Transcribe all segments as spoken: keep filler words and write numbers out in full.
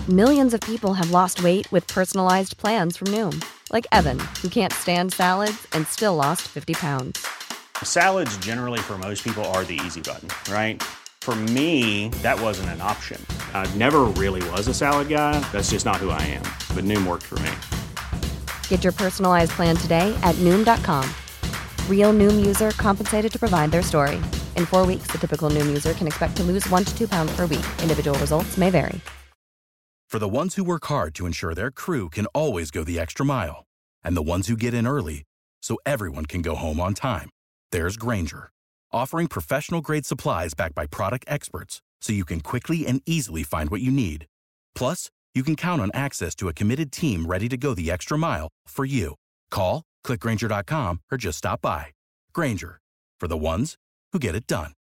Millions of people have lost weight with personalized plans from Noom. Like Evan, who can't stand salads and still lost fifty pounds. Salads generally for most people are the easy button, right? For me, that wasn't an option. I never really was a salad guy. That's just not who I am. But Noom worked for me. Get your personalized plan today at Noom dot com. Real Noom user compensated to provide their story. In four weeks, the typical Noom user can expect to lose one to two pounds per week. Individual results may vary. For the ones who work hard to ensure their crew can always go the extra mile, and the ones who get in early so everyone can go home on time, there's Grainger, offering professional-grade supplies backed by product experts so you can quickly and easily find what you need. Plus, you can count on access to a committed team ready to go the extra mile for you. Call, click Grainger dot com, or just stop by. Grainger, for the ones who get it done.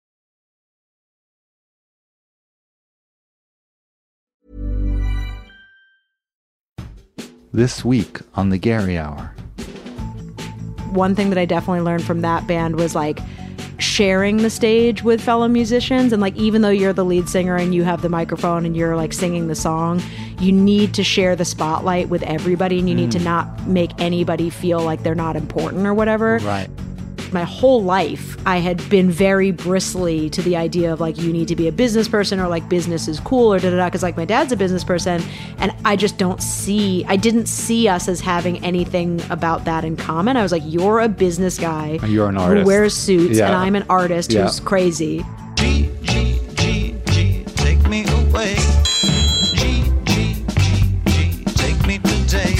This week on the Gary Hour. One thing that I definitely learned from that band was like sharing the stage with fellow musicians. And like, even though you're the lead singer and you have the microphone and you're like singing the song, you need to share the spotlight with everybody, and you mm. need to not make anybody feel like they're not important or whatever. Right. My whole life, I had been very bristly to the idea of like, you need to be a business person, or like business is cool, or da da da. Because like my dad's a business person, and I just don't see, I didn't see us as having anything about that in common. I was like, you're a business guy. And you're an artist who wears suits, yeah. and I'm an artist yeah. who's crazy. G, G, G, G, take me away. G, G, G, G, take me today.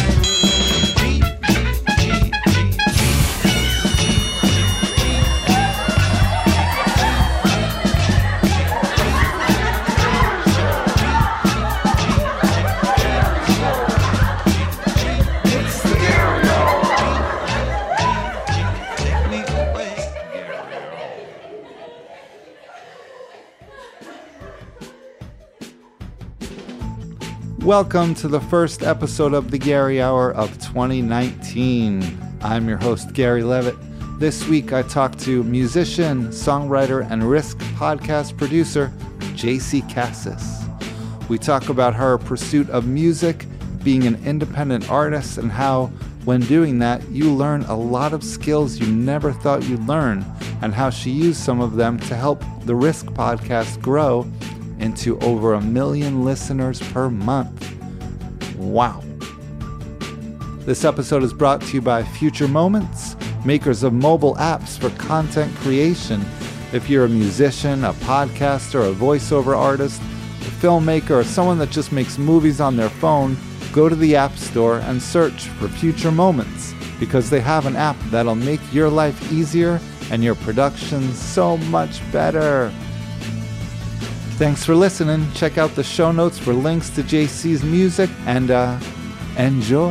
Welcome to the first episode of the Gary Hour of twenty nineteen. I'm your host, Gary Levitt. This week I talked to musician, songwriter, and Risk podcast producer, J C Cassis. We talk about her pursuit of music, being an independent artist, and how, when doing that, you learn a lot of skills you never thought you'd learn, and how she used some of them to help the Risk podcast grow into over a million listeners per month. Wow. This episode is brought to you by Future Moments, makers of mobile apps for content creation. If you're a musician, a podcaster, a voiceover artist, a filmmaker, or someone that just makes movies on their phone, go to the App Store and search for Future Moments, because they have an app that'll make your life easier and your production so much better. Thanks for listening. Check out the show notes for links to J C's music, and uh, enjoy.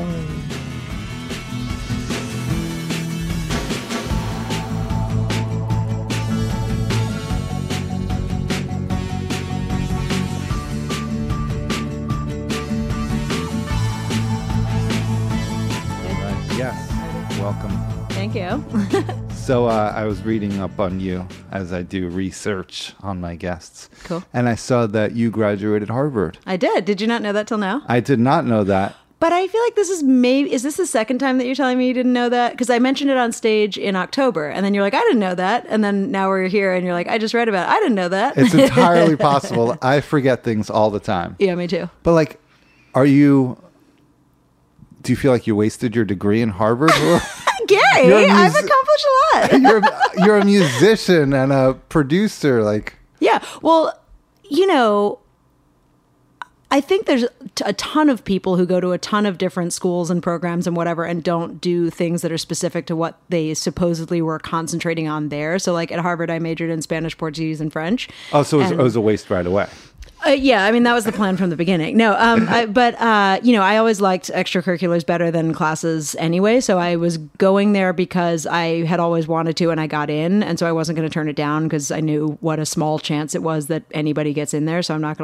Right, yes, welcome. Thank you. So uh, I was reading up on you as I do research on my guests. Cool. And I saw that you graduated Harvard. I did. Did you not know that till now? I did not know that. But I feel like this is maybe, is this the second time that you're telling me you didn't know that? Because I mentioned it on stage in October, and then you're like, I didn't know that. And then now we're here and you're like, I just read about it. I didn't know that. It's entirely possible. I forget things all the time. Yeah, me too. But like, are you, do you feel like you wasted your degree in Harvard? Gary, You're a I've mus- accomplished a lot. you're, you're a musician and a producer. Like, yeah. Well, you know, I think there's a ton of people who go to a ton of different schools and programs and whatever, and don't do things that are specific to what they supposedly were concentrating on there. So like at Harvard, I majored in Spanish, Portuguese, and French. oh, so it was, And- it was a waste right away. Uh, yeah, I mean, that was the plan from the beginning. No, um, I, but, uh, you know, I always liked extracurriculars better than classes anyway. So I was going there because I had always wanted to, and I got in. And so I wasn't going to turn it down because I knew what a small chance it was that anybody gets in there. So I'm not going to like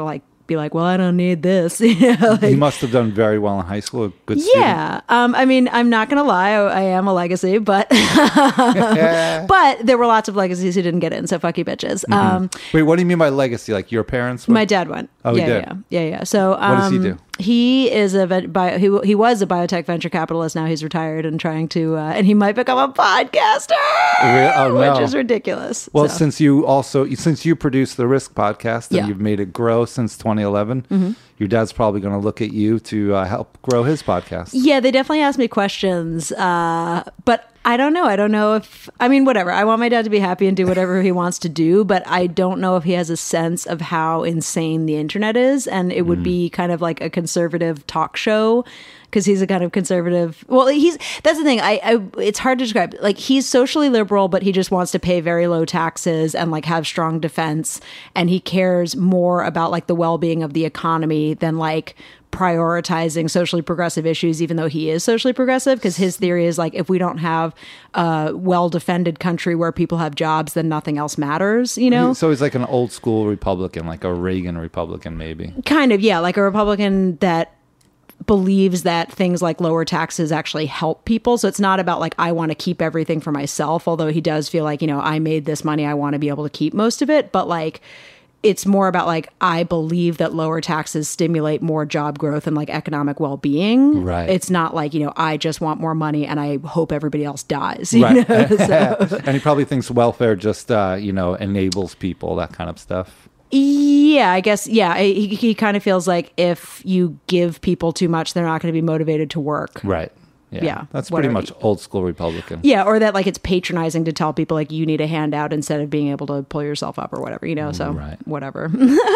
be like, well, I don't need this. You know, like, He must have done very well in high school. A good yeah. Um, I mean, I'm not going to lie. I, I am a legacy, but student. but there were lots of legacies who didn't get in. So fuck you, bitches. Um, Wait, what do you mean by legacy? Like your parents? Were... my dad went. Oh, he yeah, did? yeah, yeah, yeah. So um, What does he do? He is a vet- bio, he he was a biotech venture capitalist. Now he's retired and trying to, uh, and he might become a podcaster, Re- oh, no. which is ridiculous. Well, So, since you also since you produce the Risk podcast and Yeah. you've made it grow since twenty eleven, your dad's probably going to look at you to uh, help grow his podcast. yeah, they definitely ask me questions, uh, but I don't know. I don't know if I mean whatever. I want my dad to be happy and do whatever he wants to do, but I don't know if he has a sense of how insane the internet is, and it would be kind of like a conservative talk show. Because he's a kind of conservative. Well, he's that's the thing. I, I it's hard to describe. Like he's socially liberal, but he just wants to pay very low taxes and like have strong defense. And he cares more about like the well-being of the economy than like prioritizing socially progressive issues, even though he is socially progressive. Because his theory is like if we don't have a well-defended country where people have jobs, then nothing else matters. You know. So he's like an old school Republican, like a Reagan Republican, maybe. Kind of, yeah, like a Republican that believes that things like lower taxes actually help people. So it's not about like, I want to keep everything for myself, although he does feel like, you know, I made this money, I want to be able to keep most of it. But like, it's more about like, I believe that lower taxes stimulate more job growth and like economic well-being. Right. It's not like, you know, I just want more money and I hope everybody else dies. You Right. know? So, And he probably thinks welfare just, uh, you know, enables people, that kind of stuff. yeah, I guess, yeah, he, he kind of feels like if you give people too much, they're not going to be motivated to work. Right. Yeah. Yeah, That's pretty whatever. much old school Republican. Yeah, or that like it's patronizing to tell people like you need a handout instead of being able to pull yourself up or whatever, you know, so Right. whatever.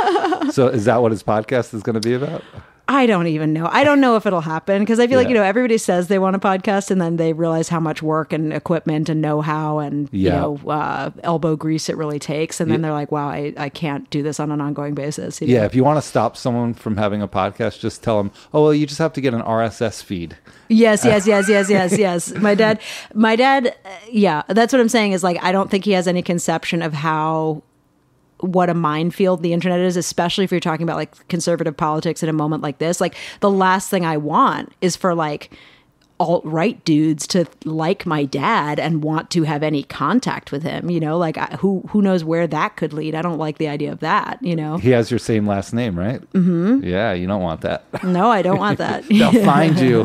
So is that what his podcast is going to be about? I don't even know. I don't know if it'll happen because I feel like, Yeah. you know, everybody says they want a podcast and then they realize how much work and equipment and know-how and, Yeah. you know, uh, elbow grease it really takes. And then Yeah. they're like, wow, I, I can't do this on an ongoing basis. you Yeah, know? if you want to stop someone from having a podcast, just tell them, oh, well, you just have to get an R S S feed. Yes, yes, yes, yes, yes, yes. My dad, my dad, uh, yeah, that's what I'm saying is like, I don't think he has any conception of how, what a minefield the internet is, especially if you're talking about like conservative politics in a moment like this. Like the last thing I want is for like alt-right dudes to like my dad and want to have any contact with him, you know, like I, who who knows where that could lead. I don't like the idea of that, you know. He has your same last name, right? Mm-hmm. Yeah, you don't want that. No, I don't want that. They'll find you.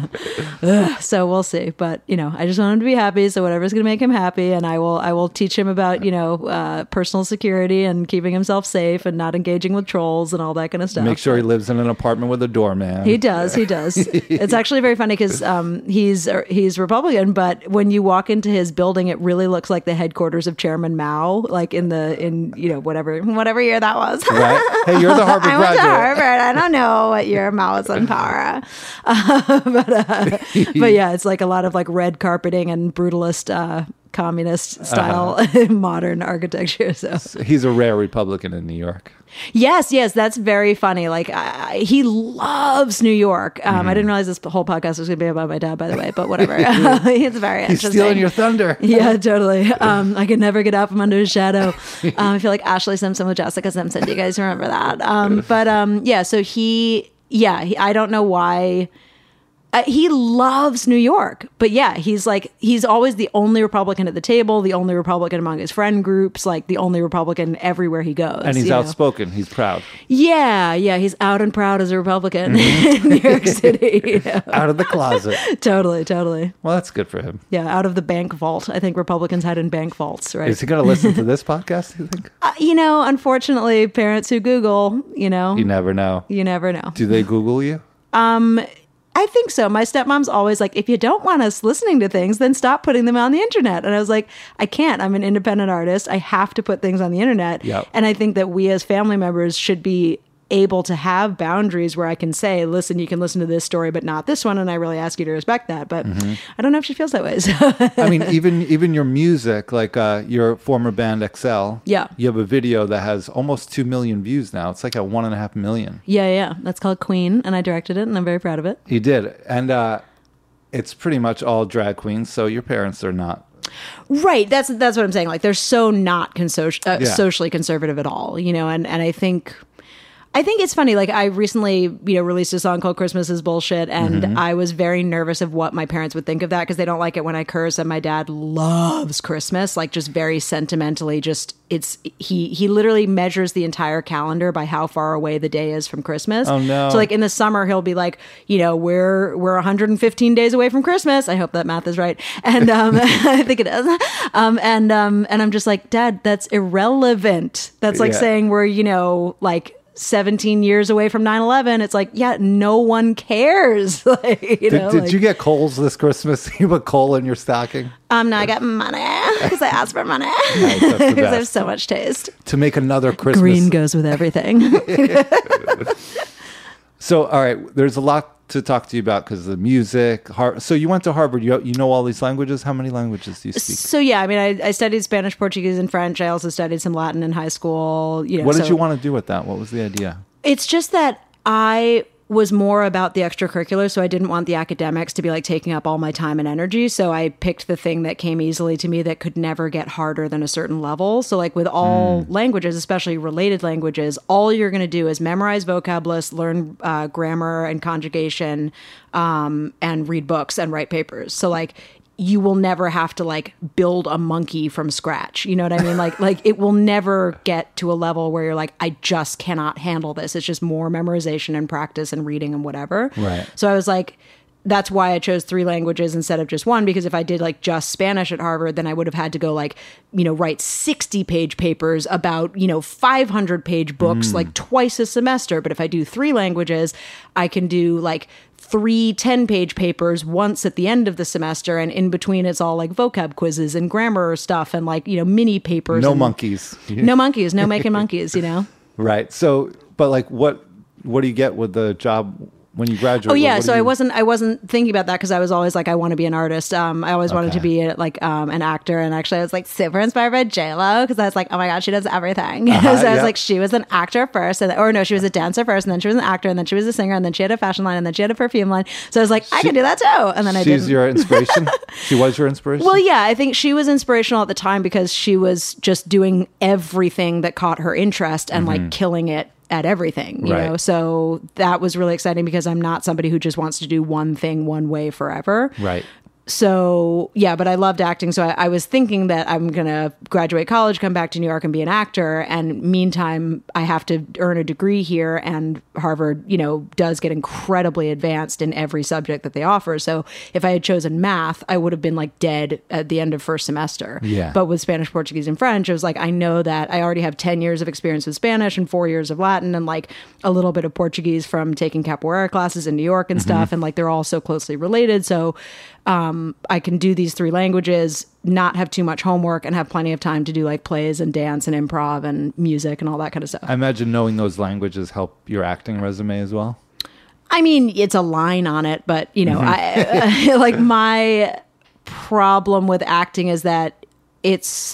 So we'll see, but you know, I just want him to be happy. So whatever's going to make him happy, and I will, I will teach him about you know uh, personal security and keeping himself safe and not engaging with trolls and all that kind of stuff. Make sure he lives in an apartment with a doorman. He does. He does. It's actually very funny because um, he's uh, he's Republican, but when you walk into his building, it really looks like the headquarters of Chairman Mao, like in the in you know whatever whatever year that was. Right? Hey, you're the Harvard I went graduate. to Harvard. I don't know what year Mao was in power, uh, but uh, but yeah, it's like a lot of like red carpeting and brutalist uh, communist style Uh-huh. modern architecture. So He's a rare Republican in New York. yes, yes, that's very funny. Like I, he loves New York. Um, I didn't realize this whole podcast was going to be about my dad, by the way. But whatever, it's very He's interesting. stealing your thunder. Yeah, totally. Um, I can never get out from under his shadow. Um, I feel like Ashley Simpson with Jessica Simpson. Do you guys remember that? Um, but um, yeah, so he, yeah, he, I don't know why. Uh, he loves New York, but yeah, he's like, he's always the only Republican at the table, the only Republican among his friend groups, like the only Republican everywhere he goes. And he's you know? outspoken. He's proud. Yeah, yeah, he's out and proud as a Republican in New York City. Yeah. Out of the closet. Totally, totally. Well, that's good for him. Yeah, out of the bank vault. I think Republicans hide in bank vaults, right? Is he going to listen to this podcast, do you think? Uh, you know, unfortunately, parents who Google, you know, You never know. you never know. Do they Google you? I think so. My stepmom's always like, if you don't want us listening to things, then stop putting them on the internet. And I was like, I can't. I'm an independent artist. I have to put things on the internet. Yep. And I think that we as family members should be able to have boundaries where I can say, listen, you can listen to this story, but not this one. And I really ask you to respect that. But I don't know if she feels that way. So. I mean, even even your music, like uh, your former band X L. Yeah. You have a video that has almost two million views now. It's like a one and a half million. yeah, yeah. That's called Queen. And I directed it and I'm very proud of it. You did. And uh, it's pretty much all drag queens. So your parents are not. Right. That's that's what I'm saying. Like they're so not conso- uh, Yeah. socially conservative at all, you know, and, and I think I think it's funny. Like I recently, you know, released a song called Christmas is Bullshit. And mm-hmm. I was very nervous of what my parents would think of that because they don't like it when I curse. And my dad loves Christmas, like just very sentimentally, just it's he he literally measures the entire calendar by how far away the day is from Christmas. Oh no. So like in the summer, he'll be like, you know, we're we're one hundred fifteen days away from Christmas. I hope that math is right. And um, I think it is. Um, and um, and I'm just like, Dad, that's irrelevant. That's like Yeah. saying we're, you know, like seventeen years away from nine eleven. It's like, yeah, no one cares. Like, you Did, know, did like, you get coals this Christmas? You put coal in your stocking? um, no, I got money because I asked for money Nice, that's the because I have best. so much taste. To make another Christmas. Green goes with everything. So, all right, there's a lot to talk to you about because the music. Har- so you went to Harvard. You, you know all these languages? How many languages do you speak? So yeah, I mean, I, I studied Spanish, Portuguese, and French. I also studied some Latin in high school. You know, What did so you want to do with that? What was the idea? It's just that I was more about the extracurricular, so I didn't want the academics to be like taking up all my time and energy. So I picked the thing that came easily to me that could never get harder than a certain level. So like with all Mm. languages, especially related languages, all you're going to do is memorize vocab lists, learn uh, grammar and conjugation, um, and read books and write papers. So like you will never have to like build a monkey from scratch. You know what I mean? Like, like it will never get to a level where you're like, I just cannot handle this. It's just more memorization and practice and reading and whatever. Right. So I was like, that's why I chose three languages instead of just one, because if I did like just Spanish at Harvard, then I would have had to go like, you know, write sixty page papers about, you know, five hundred page books, like twice a semester. But if I do three languages, I can do like three ten page papers once at the end of the semester. And in between, it's all like vocab quizzes and grammar stuff and like, you know, mini papers. No and, monkeys. No monkeys, no making monkeys, you know? Right. So, but like, what what do you get with the job when you graduate? Oh yeah, What do so I you- wasn't I wasn't thinking about that because I was always like I want to be an artist. Um, I always wanted to Okay. be a, like um, an actor, and actually I was like super inspired by J Lo because I was like, oh my god, she does everything. Uh-huh, so I was yeah. like, she was an actor first, and, or no, she was a dancer first, and then she was an actor, and then she was a singer, and then she had a fashion line, and then she had a perfume line. So I was like, I can do that too, and then I She's didn't. your inspiration? She was your inspiration? Well, yeah, I think she was inspirational at the time because she was just doing everything that caught her interest and like killing it at everything, you Right. know? So that was really exciting because I'm not somebody who just wants to do one thing one way forever. Right. So yeah, but I loved acting. So I, I was thinking that I'm going to graduate college, come back to New York and be an actor. And meantime, I have to earn a degree here. And Harvard, you know, does get incredibly advanced in every subject that they offer. So if I had chosen math, I would have been like dead at the end of first semester. Yeah. But with Spanish, Portuguese, and French, it was like, I know that I already have ten years of experience with Spanish and four years of Latin and like a little bit of Portuguese from taking capoeira classes in New York and stuff. And like, they're all so closely related. So um, I can do these three languages, not have too much homework, and have plenty of time to do like plays and dance and improv and music and all that kind of stuff. I imagine knowing those languages help your acting resume as well. I mean, it's a line on it, but you know, I like my problem with acting is that it's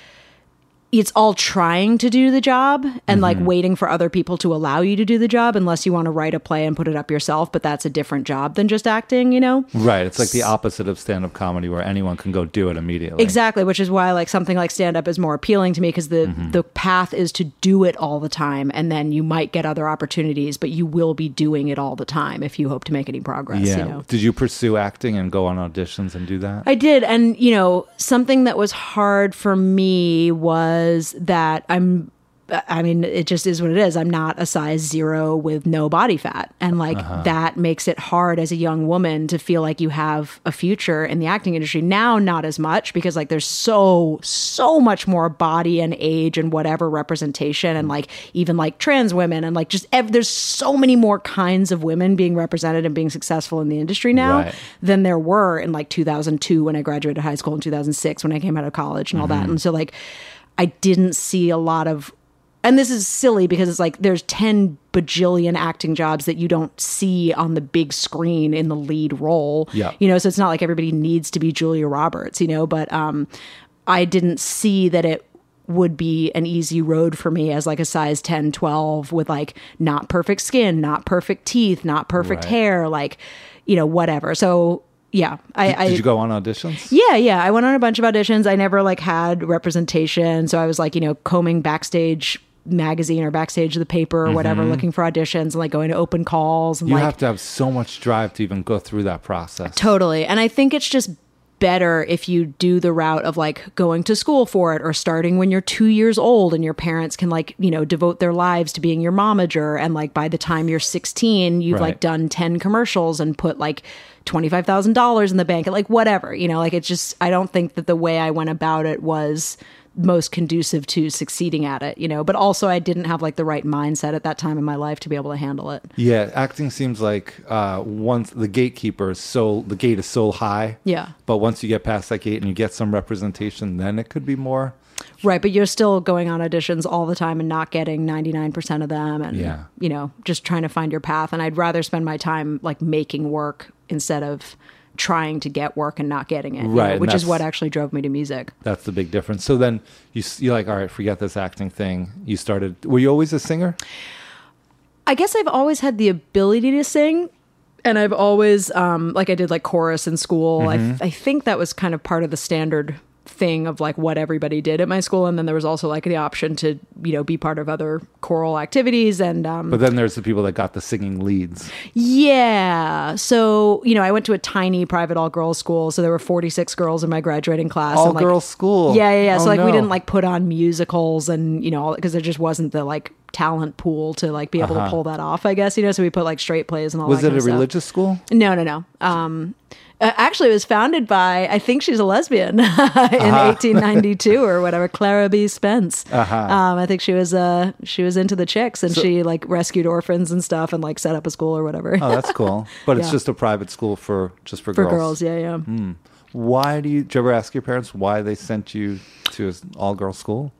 it's all trying to do the job and like waiting for other people to allow you to do the job, unless you want to write a play and put it up yourself. But that's a different job than just acting, you know? Right. It's like the opposite of stand-up comedy where anyone can go do it immediately. Exactly, which is why like something like stand up is more appealing to me because the the path is to do it all the time, and then you might get other opportunities, but you will be doing it all the time if you hope to make any progress. Yeah. You know? Did you pursue acting and go on auditions and do that? I did, and you know, something that was hard for me was that I'm. I mean, it just is what it is. I'm not a size zero with no body fat. And like that makes it hard as a young woman to feel like you have a future in the acting industry. Now, not as much because like there's so, so much more body and age and whatever representation and like even like trans women and like just ev- there's so many more kinds of women being represented and being successful in the industry now Right. than there were in like two thousand two when I graduated high school, in two thousand six when I came out of college and all that. And so like I didn't see a lot of. And this is silly because it's like there's ten bajillion acting jobs that you don't see on the big screen in the lead role. Yeah. You know, so it's not like everybody needs to be Julia Roberts, you know, but um, I didn't see that it would be an easy road for me as like a size ten, twelve with like not perfect skin, not perfect teeth, not perfect Right. hair, like, you know, whatever. So yeah, I, I Did you go on auditions? yeah, yeah. I went on a bunch of auditions. I never like had representation. So I was like, you know, combing backstage magazine or backstage of the paper or whatever, looking for auditions and like going to open calls. And You like, have to have so much drive to even go through that process. Totally. And I think it's just better if you do the route of like going to school for it or starting when you're two years old and your parents can like, you know, devote their lives to being your momager. And like by the time you're sixteen, you've Right. like done ten commercials and put like twenty-five thousand dollars in the bank, like whatever, you know, like it's just, I don't think that the way I went about it was most conducive to succeeding at it, you know, but also I didn't have like the right mindset at that time in my life to be able to handle it. Yeah, acting seems like uh, once the gatekeeper is so, the gate is so high. Yeah. But once you get past that gate and you get some representation, then it could be more. Right, but you're still going on auditions all the time and not getting ninety-nine percent of them and, Yeah. you know, just trying to find your path. And I'd rather spend my time like making work instead of trying to get work and not getting it, you Right, know, and which is that's- what actually drove me to music. That's the big difference. So then you, s- you're like, all right, forget this acting thing. You started, were you always a singer? I guess I've always had the ability to sing. And I've always, um, like I did like chorus in school. Mm-hmm. I, I think that was kind of part of the standard thing of like what everybody did at my school. And then there was also like the option to, you know, be part of other choral activities. And um, But then there's the people that got the singing leads. yeah. So, you know, I went to a tiny private all girls school. So there were forty-six girls in my graduating class. All and, like, girls school. Yeah, yeah, yeah. Oh, So like we no. didn't like put on musicals and, you know, because there just wasn't the like talent pool to like be able to pull that off, I guess, you know, so we put like straight plays and all Uh-huh. Was that it kind a of stuff. religious school? No, no, no. Um, uh, actually, it was founded by, I think she's a lesbian in Uh-huh. eighteen ninety-two or whatever, Clara B. Spence. Uh-huh. Um, I think she was uh, she was into the chicks and she like rescued orphans and stuff and like set up a school or whatever. Oh, that's cool. But it's Yeah. just a private school for just for, For girls. girls, yeah, yeah. Why do you, did you ever ask your parents why they sent you to an all girls school?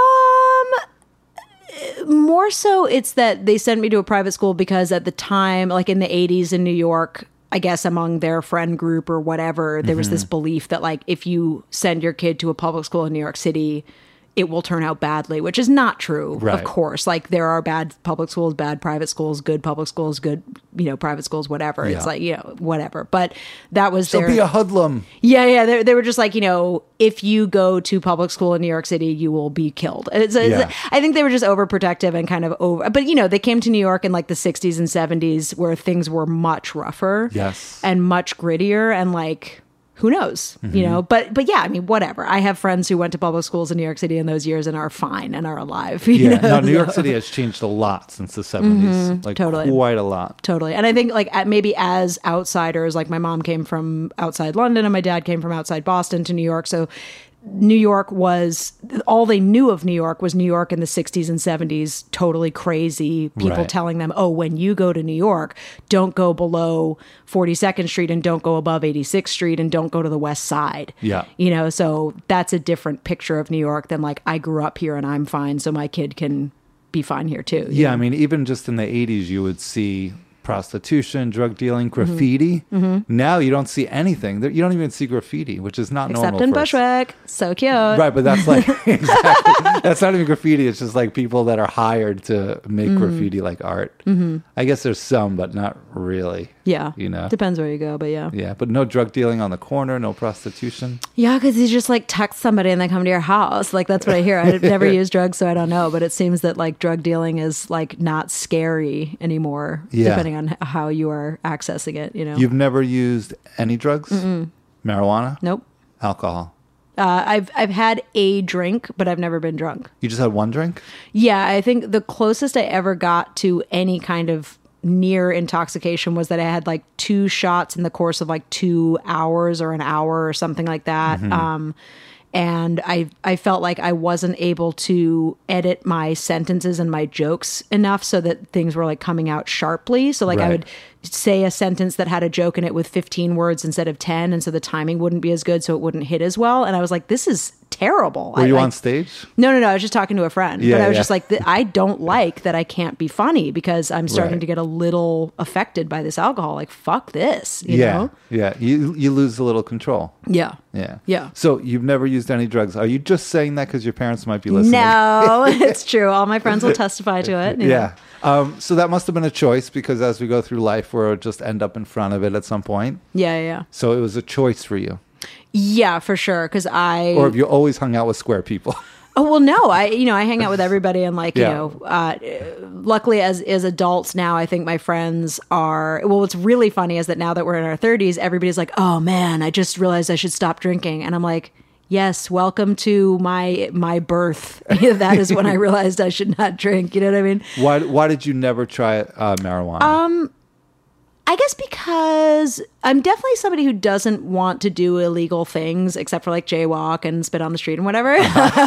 More so it's that they sent me to a private school because at the time, like in the eighties in New York, I guess among their friend group or whatever, there was Mm-hmm. this belief that like if you send your kid to a public school in New York City, it will turn out badly, which is not true, Right. of course. Like there are bad public schools, bad private schools, good public schools, good, you know, private schools, whatever. Yeah. It's like, you know, whatever. But that was So their... be a hoodlum. Yeah, yeah. They, they were just like, you know, if you go to public school in New York City, you will be killed. It's, it's, Yeah. I think they were just overprotective and kind of over. But, you know, they came to New York in like the sixties and seventies where things were much rougher. Yes. And much grittier and like, who knows, Mm-hmm. you know, but, but yeah, I mean, whatever. I have friends who went to public schools in New York City in those years and are fine and are alive. you Yeah. know, No, New York so- City has changed a lot since the seventies. Like totally. quite a lot. Totally. And I think like at, maybe as outsiders, like my mom came from outside London and my dad came from outside Boston to New York. So New York was, all they knew of New York was New York in the sixties and seventies, totally crazy. People Right. telling them, oh, when you go to New York, don't go below forty-second Street and don't go above eighty-sixth Street and don't go to the West Side. Yeah. You know, so that's a different picture of New York than like, I grew up here and I'm fine, so my kid can be fine here too. you Yeah, know? I mean, even just in the eighties, you would see prostitution, drug dealing, graffiti. Now you don't see anything. There- You don't even see graffiti, which is not Except normal. in for us. Bushwick. So cute. Right, but that's like exactly. That's not even graffiti. It's just like people that are hired to make Mm-hmm. graffiti like art. Mm-hmm. I guess there's some, but not really. Yeah. You know. Depends where you go, but yeah. Yeah, but no drug dealing on the corner, no prostitution. Yeah, because you just like text somebody and they come to your house. Like that's what I hear. I've never used drugs, so I don't know. But it seems that like drug dealing is like not scary anymore, Yeah. depending on h- how you are accessing it. You know. You've never used any drugs? Marijuana? Nope. Alcohol? Uh, I've I've had a drink, but I've never been drunk. You just had one drink? Yeah, I think the closest I ever got to any kind of near intoxication was that I had like two shots in the course of like two hours or an hour or something like that. Um, and I I felt like I wasn't able to edit my sentences and my jokes enough so that things were like coming out sharply. So like I Right. would say a sentence that had a joke in it with fifteen words instead of ten, and so the timing wouldn't be as good, so it wouldn't hit as well. And I was like, this is terrible. Were I, you I- on stage? no, no, no. I was just talking to a friend, Yeah, but I was yeah. just like, th- I don't like that I can't be funny because I'm starting Right. to get a little affected by this alcohol. Like, fuck this, you yeah. know? Yeah. You you lose a little control. Yeah. Yeah. Yeah. So you've never used any drugs. Are you just saying that because your parents might be listening? No, it's true. All my friends will testify to it. you know? Yeah. Um, so that must have been a choice because as we go through life, we'll just end up in front of it at some point. Yeah, yeah, yeah. So it was a choice for you. Yeah, for sure. Because I, Or have you always hung out with square people? Oh, well, no, I, you know, I hang out with everybody and like, Yeah. you know, uh, luckily as, as adults now, I think my friends are, well, what's really funny is that now that we're in our thirties, everybody's like, oh man, I just realized I should stop drinking. And I'm like, yes, welcome to my, my birth. That is when I realized I should not drink. You know what I mean? Why, why did you never try uh, marijuana? Um, I guess because I'm definitely somebody who doesn't want to do illegal things except for like jaywalk and spit on the street and whatever,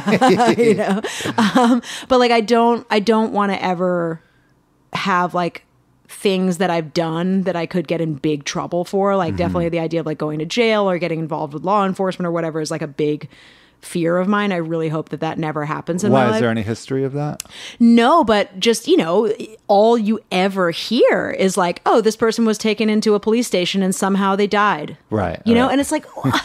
you know. Um, but like I don't, I don't want to ever have like things that I've done that I could get in big trouble for. Like Mm-hmm. definitely the idea of like going to jail or getting involved with law enforcement or whatever is like a big fear of mine. I really hope that that never happens in Why my is life. there any history of that? No, but just, you know, all you ever hear is like, oh, this person was taken into a police station and somehow they died. Right. You know, right. and it's like,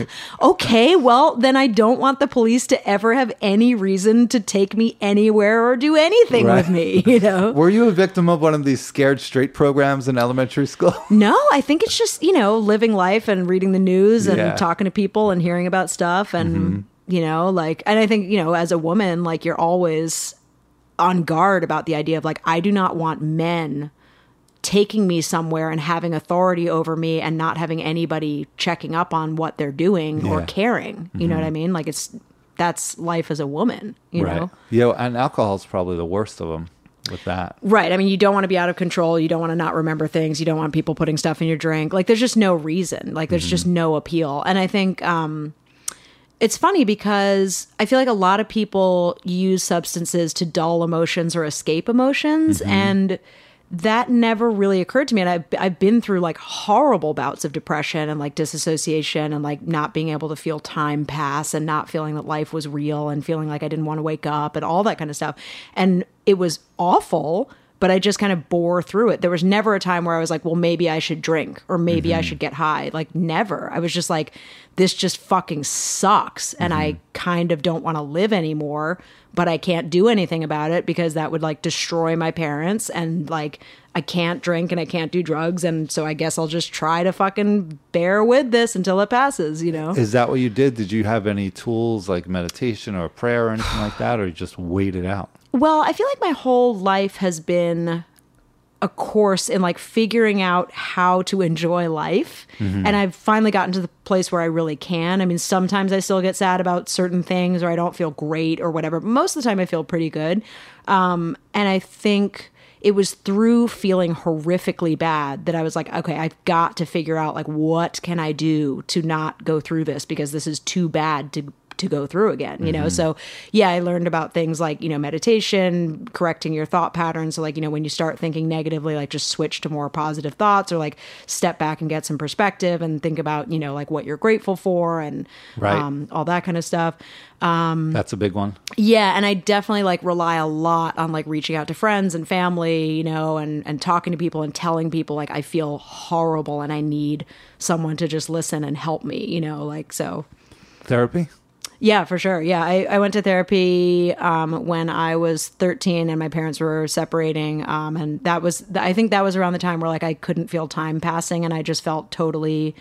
okay, well, then I don't want the police to ever have any reason to take me anywhere or do anything Right. with me, you know? Were you a victim of one of these scared straight programs in elementary school? No, I think it's just, you know, living life and reading the news and Yeah. talking to people and hearing about stuff and, Mm-hmm. you know, like, and I think, you know, as a woman, like you're always on guard about the idea of like, I do not want men taking me somewhere and having authority over me and not having anybody checking up on what they're doing or Yeah. caring. You know what I mean? Like it's, that's life as a woman, you right. know? Yeah, and alcohol's probably the worst of them with that. Right. I mean, you don't want to be out of control. You don't want to not remember things. You don't want people putting stuff in your drink. Like, there's just no reason. Like, there's just no appeal. And I think um, it's funny because I feel like a lot of people use substances to dull emotions or escape emotions. And that never really occurred to me. And I've, I've been through like horrible bouts of depression and like disassociation and like not being able to feel time pass and not feeling that life was real and feeling like I didn't want to wake up and all that kind of stuff. And it was awful, but I just kind of bore through it. There was never a time where I was like, well, maybe I should drink or maybe I should get high. Like never. I was just like, this just fucking sucks. And I kind of don't want to live anymore, but I can't do anything about it because that would like destroy my parents. And like, I can't drink and I can't do drugs. And so I guess I'll just try to fucking bear with this until it passes, you know? Is that what you did? Did you have any tools like meditation or prayer or anything like that, or you just wait it out? Well, I feel like my whole life has been a course in like figuring out how to enjoy life. And I've finally gotten to the place where I really can. I mean, sometimes I still get sad about certain things or I don't feel great or whatever. But most of the time I feel pretty good. Um, and I think it was through feeling horrifically bad that I was like, okay, I've got to figure out like, what can I do to not go through this because this is too bad to to go through again, you know? So yeah, I learned about things like, you know, meditation, correcting your thought patterns. So like, you know, when you start thinking negatively, like just switch to more positive thoughts or like step back and get some perspective and think about, you know, like what you're grateful for and Right. um, all that kind of stuff. That's a big one. Yeah, and I definitely like rely a lot on like reaching out to friends and family, you know, and and talking to people and telling people like I feel horrible and I need someone to just listen and help me, you know, like so. Therapy? Yeah, for sure. Yeah, I, I went to therapy um, when I was thirteen and my parents were separating, um, and that was I think that was around the time where like I couldn't feel time passing and I just felt totally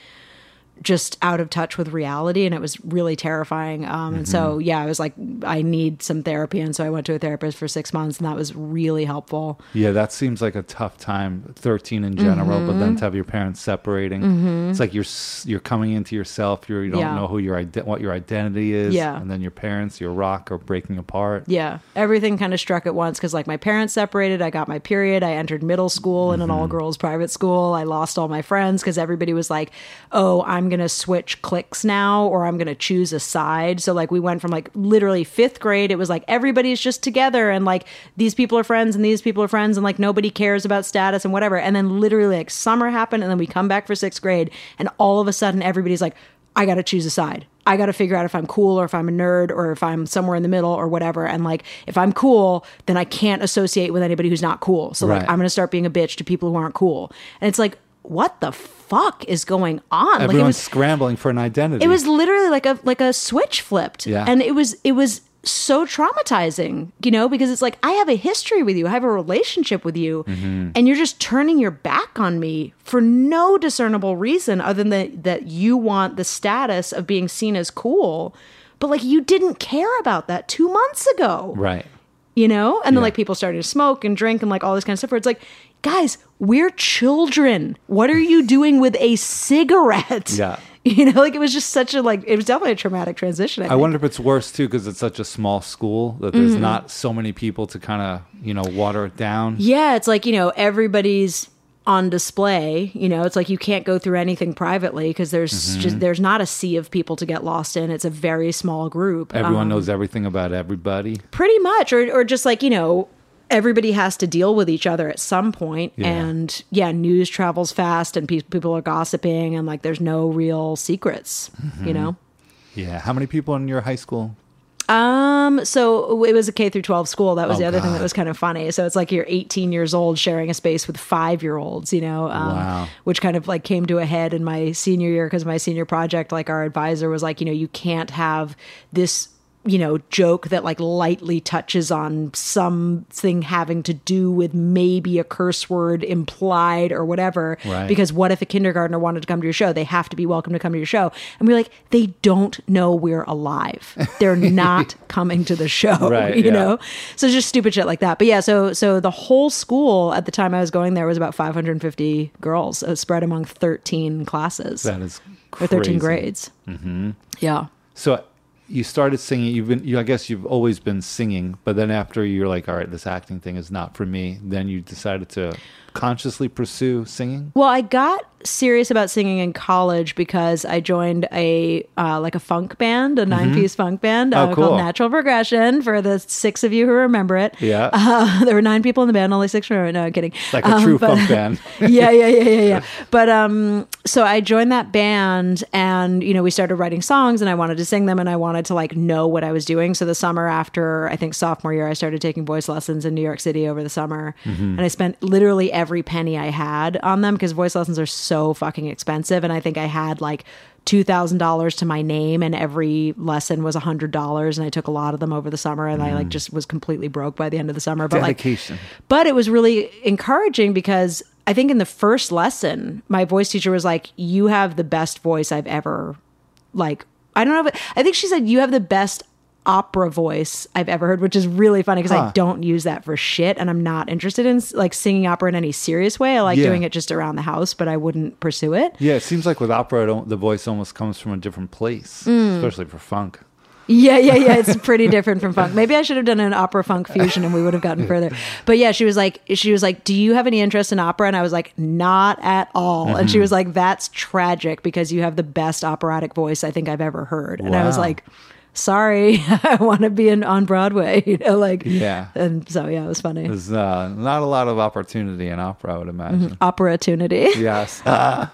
just out of touch with reality, and it was really terrifying. Um, and so, yeah, I was like, I need some therapy. And so I went to a therapist for six months and that was really helpful. Yeah, that seems like a tough time, thirteen in general, but Mm-hmm. then to have your parents separating. It's like you're s- you're coming into yourself. You're, you don't Yeah. know who your ide- what your identity is. Yeah. And then your parents, your rock, are breaking apart. Yeah, everything kind of struck at once because like my parents separated, I got my period, I entered middle school in an all girls private school. I lost all my friends because everybody was like, oh, I'm going to switch cliques now, or I'm going to choose a side. So like we went from like literally fifth grade. It was like, everybody's just together and like these people are friends and these people are friends and like nobody cares about status and whatever. And then literally like summer happened and then we come back for sixth grade and all of a sudden everybody's like, I got to choose a side. I got to figure out if I'm cool or if I'm a nerd or if I'm somewhere in the middle or whatever. And like, if I'm cool, then I can't associate with anybody who's not cool. So like, Right. I'm going to start being a bitch to people who aren't cool. And it's like, what the fuck is going on? Like it Everyone's was, scrambling for an identity. it was literally like a, like a switch flipped. Yeah. And it was, it was so traumatizing, you know, because it's like, I have a history with you. I have a relationship with you. Mm-hmm. And you're just turning your back on me for no discernible reason other than that, that you want the status of being seen as cool. but like you didn't care about that two months ago. Right. You know? And then Yeah. like people started to smoke and drink and like all this kind of stuff where it's like, guys, we're children. What are you doing with a cigarette? Yeah. You know, like it was just such a like, it was definitely a traumatic transition. I, I think. wonder if it's worse too because it's such a small school that there's not so many people to kind of, you know, water it down. Yeah, it's like, you know, everybody's on display. You know, it's like you can't go through anything privately because there's Mm-hmm. just there's not a sea of people to get lost in. It's a very small group. Everyone Um, knows everything about everybody. pretty much, or or just like, you know, everybody has to deal with each other at some point. Yeah. And yeah, news travels fast and pe- people are gossiping and like there's no real secrets. Mm-hmm. You know. Yeah. How many people in your high school? Um, so it was a K through twelve school. That was Oh, the other thing God. that was kind of funny. So it's like you're eighteen years old sharing a space with five year olds, you know, um, Wow. which kind of like came to a head in my senior year because my senior project, like our advisor was like, you know, you can't have this, you know, joke that like lightly touches on something having to do with maybe a curse word implied or whatever. Right. Because what if a kindergartner wanted to come to your show? They have to be welcome to come to your show. And we're like, they don't know we're alive. They're not coming to the show, Right, you yeah. know? So just stupid shit like that. But yeah, so so the whole school at the time I was going there was about five hundred fifty girls uh, spread among thirteen classes That is or crazy. thirteen grades. Mm-hmm. Yeah. So you started singing. You've been, you, I guess you've always been singing, but then after you're like, all right, this acting thing is not for me. Then you decided to consciously pursue singing. Well, I got serious about singing in college because I joined a uh, like a funk band, a nine piece funk band uh, Oh, cool. called Natural Progression. For the six of you who remember it, Yeah. uh, there were nine people in the band, only six remember. No, I'm kidding. Like a Um, true but- funk band. yeah, yeah, yeah, yeah, yeah. But um, so I joined that band, and you know, we started writing songs, and I wanted to sing them, and I wanted to like know what I was doing. So the summer after, I think sophomore year, I started taking voice lessons in New York City over the summer, and I spent literally every penny I had on them because voice lessons are so fucking expensive, and I think I had like two thousand dollars to my name, and every lesson was a hundred dollars, and I took a lot of them over the summer, and I like just was completely broke by the end of the summer. But like. Dedication. But it was really encouraging because I think in the first lesson, my voice teacher was like, you have the best voice I've ever, like, I don't know if, it, I think she said, you have the best opera voice I've ever heard, which is really funny because Huh. I don't use that for shit. And I'm not interested in like singing opera in any serious way. I like Yeah. doing it just around the house, but I wouldn't pursue it. Yeah, it seems like with opera, it don't- the voice almost comes from a different place, Mm. especially for funk. Yeah, yeah, yeah. It's pretty different from funk. Maybe I should have done an opera funk fusion and we would have gotten further. But yeah, she was like, she was like, do you have any interest in opera? And I was like, not at all. And she was like, that's tragic because you have the best operatic voice I think I've ever heard. And I was Wow. like, sorry, I want to be in, on Broadway, you know, like, Yeah. And so, yeah, it was funny. There's uh, not a lot of opportunity in opera, I would imagine. Opportunity. Yes.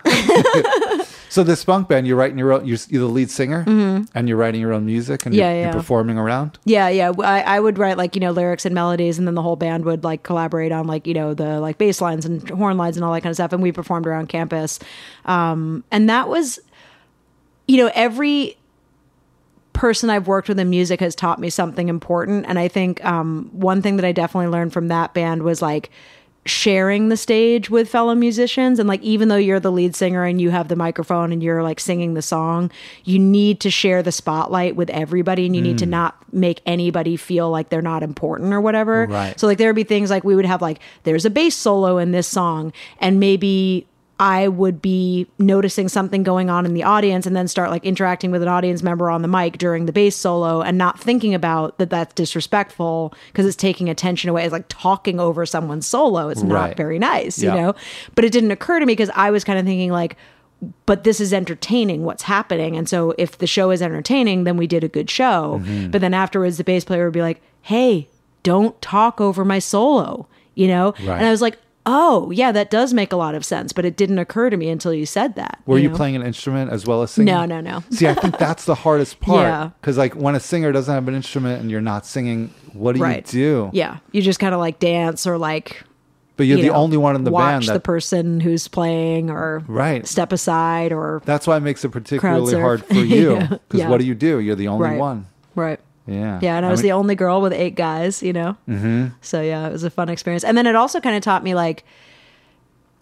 So this funk band, you're writing your own, you're, you're the lead singer, and you're writing your own music, and Mm-hmm. Yeah, you're, yeah. you're performing around. Yeah, yeah. I, I would write like, you know, lyrics and melodies, and then the whole band would like collaborate on like, you know, the like bass lines and horn lines and all that kind of stuff. And we performed around campus. Um, and that was, you know, every person I've worked with in music has taught me something important. And I think um, one thing that I definitely learned from that band was like sharing the stage with fellow musicians. And like, even though you're the lead singer and you have the microphone and you're like singing the song, you need to share the spotlight with everybody, and you need to not make anybody feel like they're not important or whatever. Right. So like there would be things like we would have like, there's a bass solo in this song, and maybe I would be noticing something going on in the audience and then start like interacting with an audience member on the mic during the bass solo and not thinking about that that's disrespectful because it's taking attention away. It's like talking over someone's solo. It's not Right. very nice, Yeah. you know? But it didn't occur to me because I was kind of thinking like, but this is entertaining what's happening. And so if the show is entertaining, then we did a good show. Mm-hmm. But then afterwards, the bass player would be like, hey, don't talk over my solo, you know? Right. And I was like, oh, yeah, that does make a lot of sense, but it didn't occur to me until you said that. Were you know? playing an instrument as well as singing? No, no, no. See, I think that's the hardest part. Yeah. Because like when a singer doesn't have an instrument and you're not singing, what do Right. you do? Yeah, you just kind of like dance or like, But you're you the know, only one in the watch band that. the person who's playing or Right. step aside or That's why it makes it particularly surf. hard for you. Yeah. Because Yeah. what do you do? You're the only right, one. right. Yeah. Yeah, and I was the only girl with eight guys, you know? Mm-hmm. So yeah, it was a fun experience. And then it also kind of taught me like,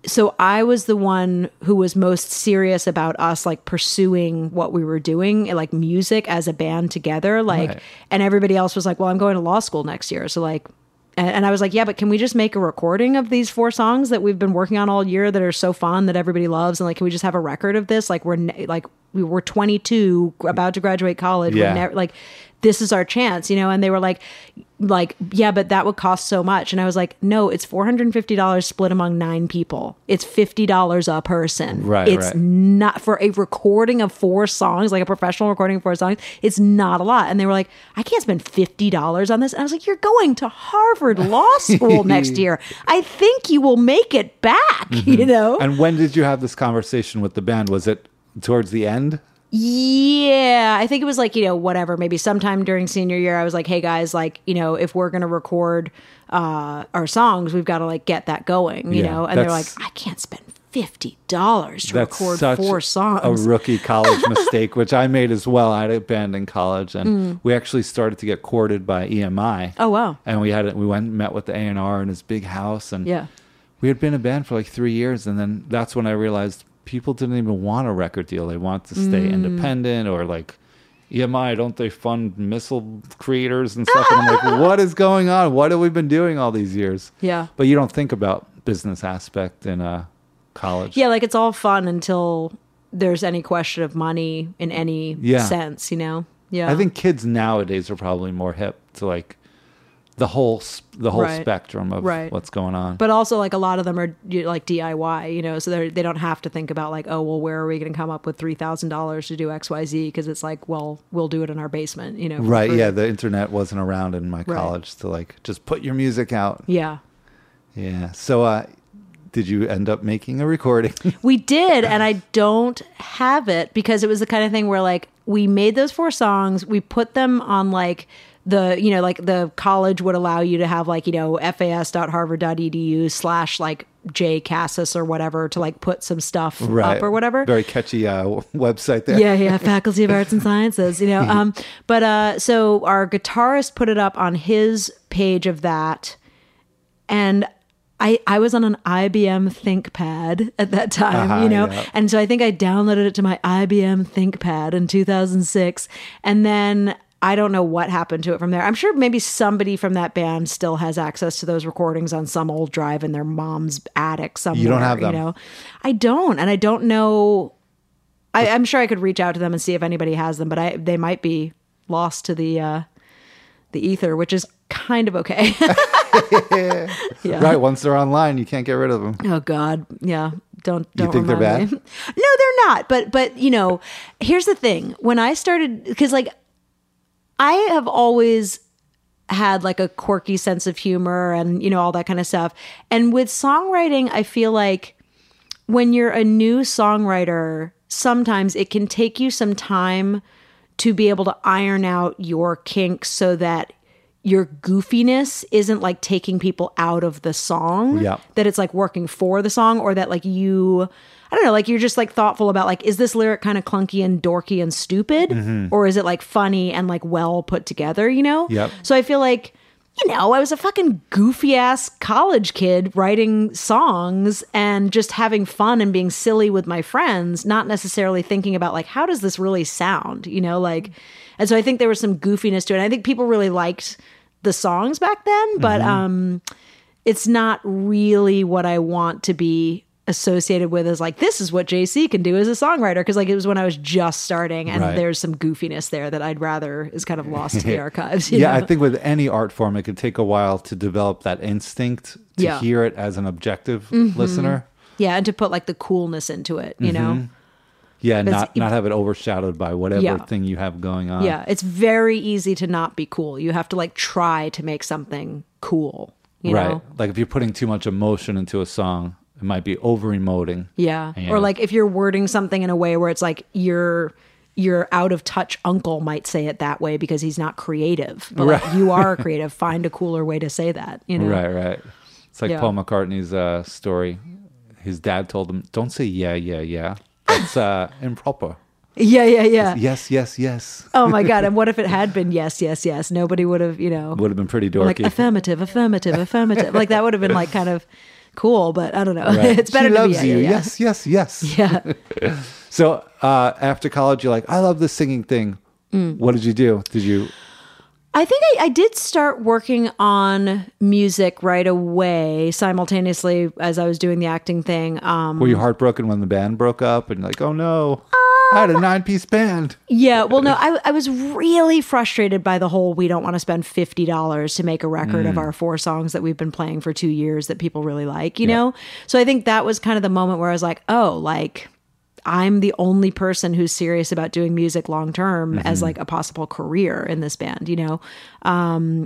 so I was the one who was most serious about us like pursuing what we were doing, like music as a band together. Like, Right. and everybody else was like, well, I'm going to law school next year. So like, and, and I was like, yeah, but can we just make a recording of these four songs that we've been working on all year that are so fun that everybody loves? And like, can we just have a record of this? Like we're ne- like, we were twenty-two, about to graduate college. Yeah. We're never like, this is our chance, you know? And they were like, like, yeah, but that would cost so much. And I was like, no, it's four hundred fifty dollars split among nine people. It's fifty dollars a person. Right, It's right. not for a recording of four songs, like a professional recording of four songs. It's not a lot. And they were like, I can't spend fifty dollars on this. And I was like, you're going to Harvard Law School next year. I think you will make it back, you know? And when did you have this conversation with the band? Was it towards the end? Yeah, I think it was like, you know, whatever, maybe sometime during senior year, I was like, hey guys, like, you know, if we're going to record uh, our songs, we've got to like get that going, you Yeah, know? And they're like, that's- I can't spend fifty dollars to That's record such four a songs. rookie college mistake, which I made as well. I had a band in college, and we actually started to get courted by E M I. Mm. Oh, wow. And we had it. We went and met with the A and R in his big house, and Yeah. we had been a band for like three years, and then that's when I realized people didn't even want a record deal. They want to stay Mm. independent, or like E M I, don't they fund missile creators and stuff? And I'm like, what is going on? What have we been doing all these years? Yeah. But you don't think about business aspect in uh, college. Yeah, like it's all fun until there's any question of money in any Yeah. sense, you know? Yeah. I think kids nowadays are probably more hip to like the whole s- the whole Right. spectrum of Right. what's going on. But also, like a lot of them are you know, like D I Y, you know, so they they don't have to think about like, oh, well, where are we going to come up with three thousand dollars to do X, Y, Z? Because it's like, well, we'll do it in our basement, you know. for Right, free. yeah, the internet wasn't around in my Right. college to like just put your music out. Yeah. Yeah. So uh did you end up making a recording? We did, and I don't have it because it was the kind of thing where like we made those four songs, we put them on like the, you know, like the college would allow you to have like, you know, fas.harvard.edu slash like J Cassis or whatever to like put some stuff Right. up or whatever. Very catchy uh, website there. Yeah, yeah, Faculty of Arts and Sciences, you know. Um, but uh, so our guitarist put it up on his page of that, and I I was on an I B M ThinkPad at that time, Uh-huh, you know, yeah. and so I think I downloaded it to my I B M ThinkPad in two thousand six, and then I don't know what happened to it from there. I'm sure maybe somebody from that band still has access to those recordings on some old drive in their mom's attic somewhere. have them? You know, I don't, and I don't know. I, I'm sure I could reach out to them and see if anybody has them, but I they might be lost to the uh, the ether, which is kind of okay. Yeah. Right, once they're online, you can't get rid of them. Oh God, yeah. Don't don't think they're remind bad? me. No, they're not. But but you know, here's the thing. When I started, because like I have always had like a quirky sense of humor and you know all that kind of stuff. And with songwriting, I feel like when you're a new songwriter, sometimes it can take you some time to be able to iron out your kinks so that your goofiness isn't like taking people out of the song, Yeah. that it's like working for the song, or that like you, I don't know, like you're just like thoughtful about like, is this lyric kind of clunky and dorky and stupid? Mm-hmm. Or is it like funny and like well put together, you know? Yep. So I feel like, you know, I was a fucking goofy ass college kid writing songs and just having fun and being silly with my friends, not necessarily thinking about like, how does this really sound, you know, like, and so I think there was some goofiness to it. I think people really liked the songs back then, but um, it's not really what I want to be associated with as like, this is what J C can do as a songwriter. Cause like it was when I was just starting and Right. there's some goofiness there that I'd rather is kind of lost to the archives. you Yeah, know? I think with any art form, it could take a while to develop that instinct to Yeah. hear it as an objective listener. Yeah, and to put like the coolness into it, you know? Yeah, Because not it- not have it overshadowed by whatever Yeah. thing you have going on. Yeah, it's very easy to not be cool. You have to like try to make something cool, you right. know? Like if you're putting too much emotion into a song, it might be over emoting. Yeah. Yeah. Or like if you're wording something in a way where it's like your your out of touch uncle might say it that way because he's not creative. But like, Right. you are creative. Find a cooler way to say that, you know? Right, right. It's like Yeah. Paul McCartney's uh, story. His dad told him, "Don't say yeah, yeah, yeah. That's uh, improper. Yeah, yeah, yeah. Yes, yes, yes." Oh my God. And what if it had been yes, yes, yes? Nobody would have, you know, Would have been pretty dorky. like affirmative, affirmative, affirmative. Like that would have been like kind of cool, but I don't know. Right. It's better she to loves be. you. Yeah, yeah. Yes, yes, yes. Yeah. So uh, after college, you're like, I love this singing thing. Mm. What did you do? Did you? I think I, I did start working on music right away, simultaneously as I was doing the acting thing. Um, Were you heartbroken when the band broke up and like, oh no, I had a nine piece band? Yeah, well, no, I, I was really frustrated by the whole we don't want to spend fifty dollars to make a record Mm. of our four songs that we've been playing for two years that people really like, you know? So I think that was kind of the moment where I was like, oh, like, I'm the only person who's serious about doing music long term Mm-hmm. as like a possible career in this band, you know? Um,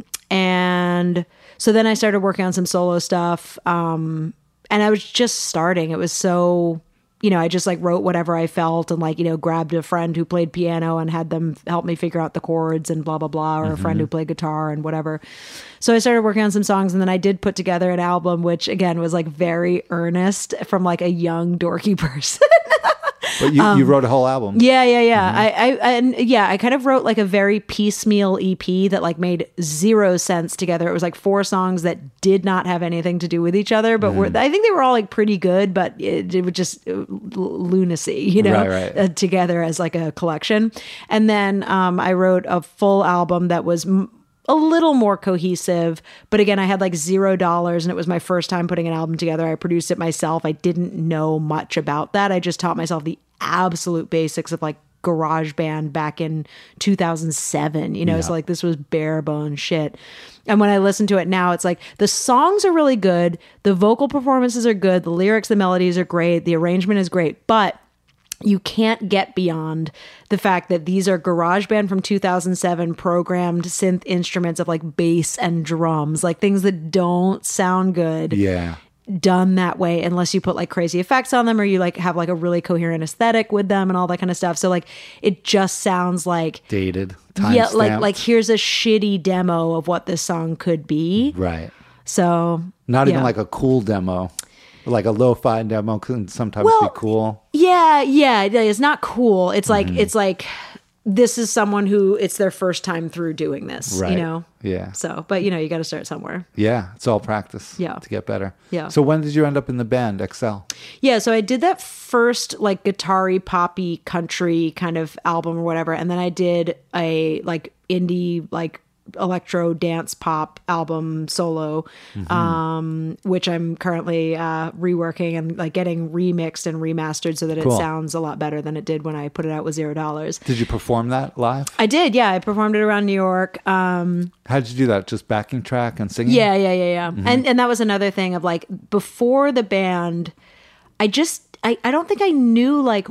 and so then I started working on some solo stuff. Um, and I was just starting. It was so, you know, I just like wrote whatever I felt and like, you know, grabbed a friend who played piano and had them help me figure out the chords and blah, blah, blah, or Mm-hmm. a friend who played guitar and whatever. So I started working on some songs and then I did put together an album, which again was like very earnest from like a young dorky person. But you, you wrote a whole album. Um, Yeah, yeah, yeah. I, I, and yeah, I kind of wrote like a very piecemeal E P that like made zero sense together. It was like four songs that did not have anything to do with each other, but were, I think they were all like pretty good, but it, it was just uh, lunacy, you know, Right, right. Uh, together as like a collection. And then um, I wrote a full album that was m- a little more cohesive, but again, I had like zero dollars and it was my first time putting an album together. I produced it myself. I didn't know much about that. I just taught myself the absolute basics of like GarageBand back in two thousand seven, you know, Yeah. so like this was bare bone shit. And when I listen to it now, it's like the songs are really good. The vocal performances are good. The lyrics, the melodies are great. The arrangement is great, but you can't get beyond the fact that these are GarageBand from two thousand seven programmed synth instruments of like bass and drums, like things that don't sound good Yeah. done that way unless you put like crazy effects on them or you like have like a really coherent aesthetic with them and all that kind of stuff. So like it just sounds like Dated. Time yeah, like stamped. like here's a shitty demo of what this song could be. Right. So Not even yeah. like a cool demo. Like a lo-fi demo can sometimes Well, be cool. Yeah, yeah, it's not cool. It's like Mm-hmm. it's like this is someone who it's their first time through doing this, Right. you know. Yeah. So, but you know, you got to start somewhere. Yeah. It's all practice. Yeah. To get better. Yeah. So when did you end up in the band, Excel? Yeah, so I did that first like guitar-y, poppy, country kind of album or whatever, and then I did a like indie like electro dance pop album solo, Mm-hmm. um, which I'm currently uh, reworking and like getting remixed and remastered so that it Cool. sounds a lot better than it did when I put it out with zero dollars. Did you perform that live? I did, yeah. I performed it around New York. Um, How did you do that? Just backing track and singing? yeah, yeah, yeah, yeah. And and that was another thing of like before the band, I just I, I don't think I knew like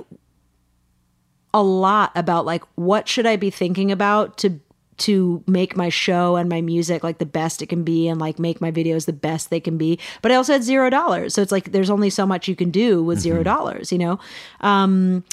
a lot about like what should I be thinking about to to make my show and my music like the best it can be and like make my videos the best they can be. But I also had zero dollars. So it's like there's only so much you can do with zero dollars, you know? Um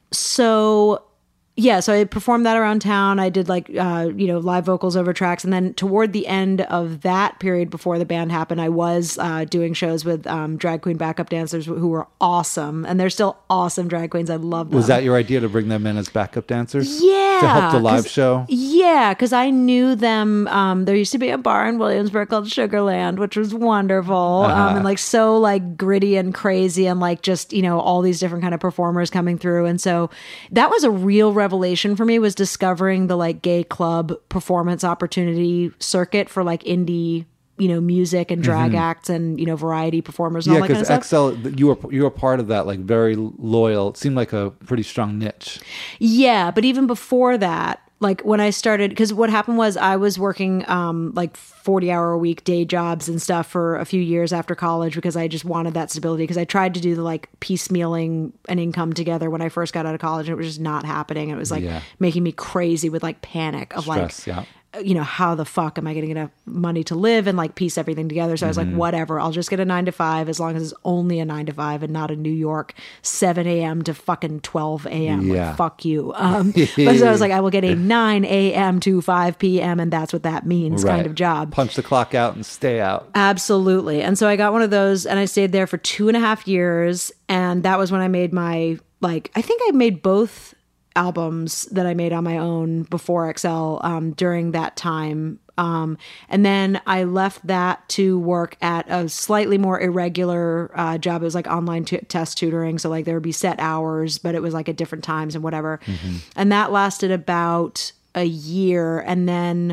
so yeah, so I performed that around town. I did like, uh, you know, live vocals over tracks. And then toward the end of that period before the band happened, I was uh, doing shows with um, drag queen backup dancers who were awesome. And they're still awesome drag queens. I love them. Was that your idea to bring them in as backup dancers? Yeah. To help the live 'cause- show? Yeah, because I knew them. Um, there used to be a bar in Williamsburg called Sugarland, which was wonderful. Uh-huh. Um, and like so like gritty and crazy and like just, you know, all these different kind of performers coming through. And so that was a real revelation for me, was discovering the like gay club performance opportunity circuit for like indie, you know, music and drag acts and, you know, variety performers and Yeah, all that kind because of stuff. Excel, you were you were part of that, like very loyal. It seemed like a pretty strong niche. Yeah, but even before that, like when I started, because what happened was I was working um, like forty hour a week day jobs and stuff for a few years after college because I just wanted that stability, because I tried to do the like piecemealing an income together when I first got out of college and it was just not happening. It was like Yeah. making me crazy with like panic of Stress, like, yeah. you know, how the fuck am I getting enough money to live and like piece everything together? So I was like, whatever, I'll just get a nine to five as long as it's only a nine to five and not a New York seven a.m. to fucking twelve a.m. Yeah. Like, fuck you. Um, but so I was like, I will get a nine a.m. to five p.m. and that's what that means kind Right. of job. Punch the clock out and stay out. Absolutely. And so I got one of those and I stayed there for two and a half years. And that was when I made my, like, I think I made both albums that I made on my own before Excel um, during that time Um, and then I left that to work at a slightly more irregular uh, job. It was like online t- test tutoring. So like there would be set hours, but it was like at different times and whatever. Mm-hmm. And that lasted about a year. And then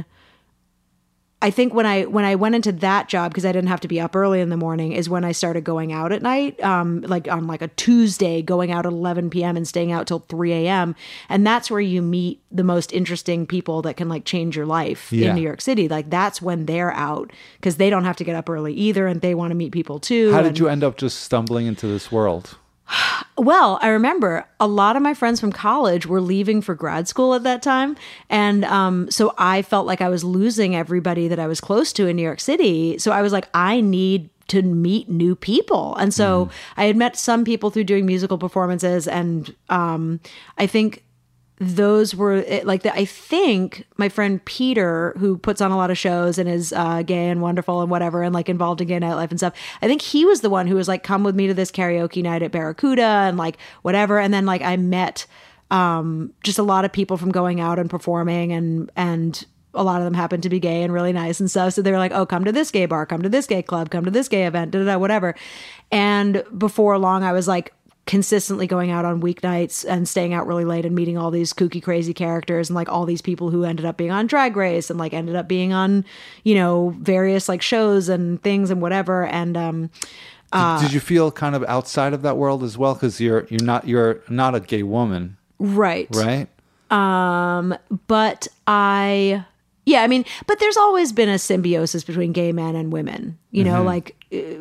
I think when I when I went into that job, because I didn't have to be up early in the morning, is when I started going out at night, um, like on like a Tuesday, going out at eleven p.m. and staying out till three a.m. And that's where you meet the most interesting people that can like change your life Yeah. in New York City. Like that's when they're out because they don't have to get up early either, and they want to meet people too. How and- did you end up just stumbling into this world? Well, I remember a lot of my friends from college were leaving for grad school at that time. And um, so I felt like I was losing everybody that I was close to in New York City. So I was like, I need to meet new people. And so mm. I had met some people through doing musical performances. And um, I think those were like the, I think my friend Peter, who puts on a lot of shows and is uh, gay and wonderful and whatever, and like involved in gay nightlife and stuff. I think he was the one who was like, come with me to this karaoke night at Barracuda and like whatever. And then like I met um, just a lot of people from going out and performing, and, and a lot of them happened to be gay and really nice and stuff. So they were like, oh, come to this gay bar, come to this gay club, come to this gay event, da da da, whatever. And before long, I was like, consistently going out on weeknights and staying out really late and meeting all these kooky, crazy characters and like all these people who ended up being on Drag Race and like ended up being on, you know, various like shows and things and whatever. And um, uh, did, did you feel kind of outside of that world as well? Because you're you're not you're not a gay woman, right? Right. Um, but I. Yeah, I mean, but there's always been a symbiosis between gay men and women, you know, mm-hmm. like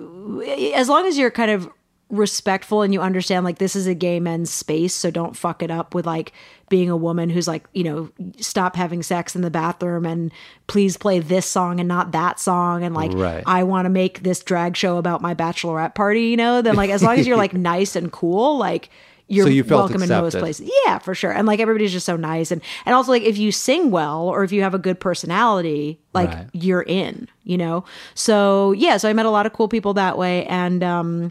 uh, as long as you're kind of respectful and you understand like this is a gay men's space, so don't fuck it up with like being a woman who's like, you know, stop having sex in the bathroom and please play this song and not that song, and like right. I want to make this drag show about my bachelorette party, you know, then like as long as you're like nice and cool, like you're so you felt welcome accepted. In most places. Yeah, for sure. And like everybody's just so nice, and and also like if you sing well or if you have a good personality, like right. you're in, you know. So yeah, so I met a lot of cool people that way, and um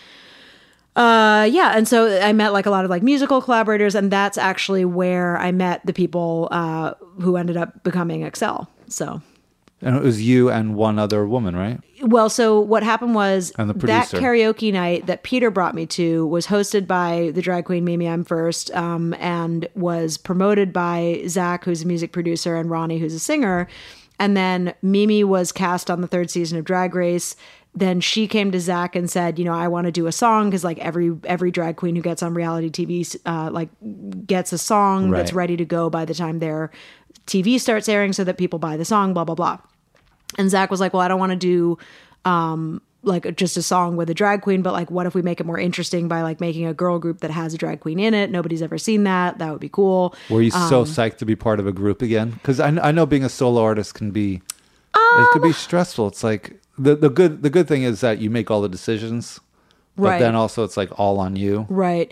Uh, yeah. And so I met like a lot of like musical collaborators, and that's actually where I met the people, uh, who ended up becoming Excel. So. And it was you and one other woman, right? Well, so what happened was and the that producer. karaoke night that Peter brought me to was hosted by the drag queen Mimi I'm First, um, and was promoted by Zach, who's a music producer, and Ronnie, who's a singer. And then Mimi was cast on the third season of Drag Race. Then she came to Zach and said, you know, I want to do a song, because like every every drag queen who gets on reality T V uh, like gets a song right. that's ready to go by the time their T V starts airing, so that people buy the song, blah, blah, blah. And Zach was like, well, I don't want to do um, like just a song with a drag queen, but like what if we make it more interesting by like making a girl group that has a drag queen in it? Nobody's ever seen that. That would be cool. Were you um, so psyched to be part of a group again? Because I, I know being a solo artist can be, um, it could be stressful. It's like, The the good the good thing is that you make all the decisions, but right. then also it's like all on you. Right.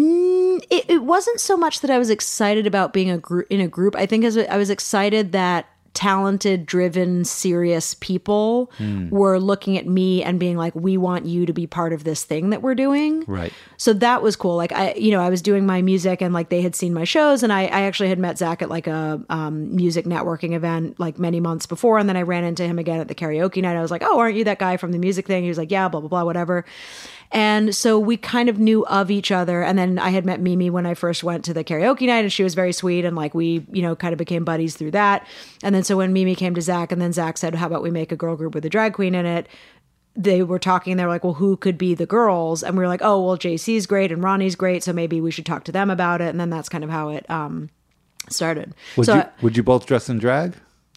Mm, it, it wasn't so much that I was excited about being a group in a group. I think as I was excited that talented, driven, serious people mm. were looking at me and being like, we want you to be part of this thing that we're doing. Right. So that was cool. Like I, you know, I was doing my music and like they had seen my shows, and I, I actually had met Zach at like a um, music networking event like many months before. And then I ran into him again at the karaoke night. I was like, oh, aren't you that guy from the music thing? He was like, yeah, blah, blah, blah, whatever. And so we kind of knew of each other. And then I had met Mimi when I first went to the karaoke night, and she was very sweet. And like we, you know, kind of became buddies through that. And then so when Mimi came to Zach, and then Zach said, how about we make a girl group with a drag queen in it? They were talking, and they were like, well, who could be the girls? And we were like, oh, well, J C's great and Ronnie's great, so maybe we should talk to them about it. And then that's kind of how it um, started. Would so you I, would you both dress in drag?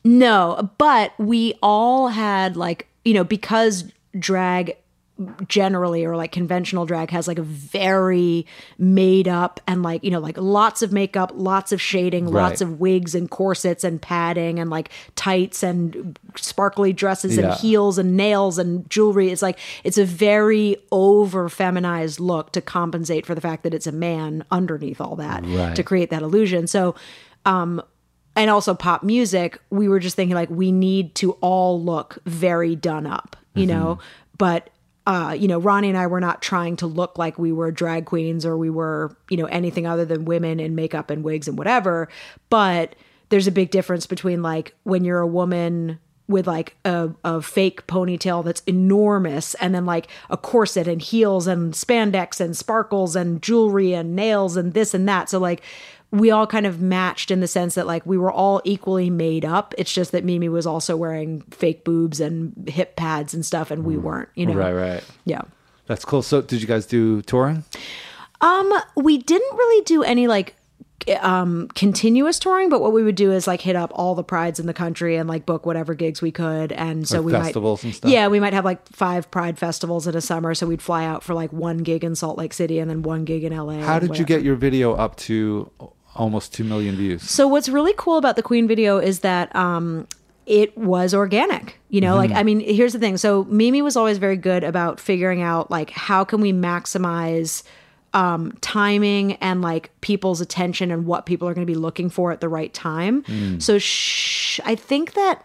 No, but we all had like, you know, because drag generally, or like conventional drag, has like a very made up and like, you know, like lots of makeup, lots of shading, right. lots of wigs and corsets and padding and like tights and sparkly dresses yeah. and heels and nails and jewelry. It's like, it's a very over feminized look to compensate for the fact that it's a man underneath all that, right. to create that illusion. So, um, and also pop music, we were just thinking like, we need to all look very done up, you mm-hmm. know, but Uh, you know, Ronnie and I were not trying to look like we were drag queens or we were, you know, anything other than women in makeup and wigs and whatever. But there's a big difference between like when you're a woman with like a, a fake ponytail that's enormous and then like a corset and heels and spandex and sparkles and jewelry and nails and this and that. So like we all kind of matched in the sense that like we were all equally made up. It's just that Mimi was also wearing fake boobs and hip pads and stuff and we weren't, you know? Right, right. Yeah. That's cool. So did you guys do touring? Um, we didn't really do any like um continuous touring, but what we would do is like hit up all the prides in the country and like book whatever gigs we could. And so Like we festivals might and stuff? yeah we might have like five pride festivals in a summer, so we'd fly out for like one gig in Salt Lake City and then one gig in L A. How did whatever. you get your video up to almost two million views? So what's really cool about the Queen video is that um it was organic, you know, Mm-hmm. like, I mean, here's the thing. So Mimi was always very good about figuring out like, how can we maximize um, timing and like people's attention and what people are going to be looking for at the right time. Mm. So sh- I think that,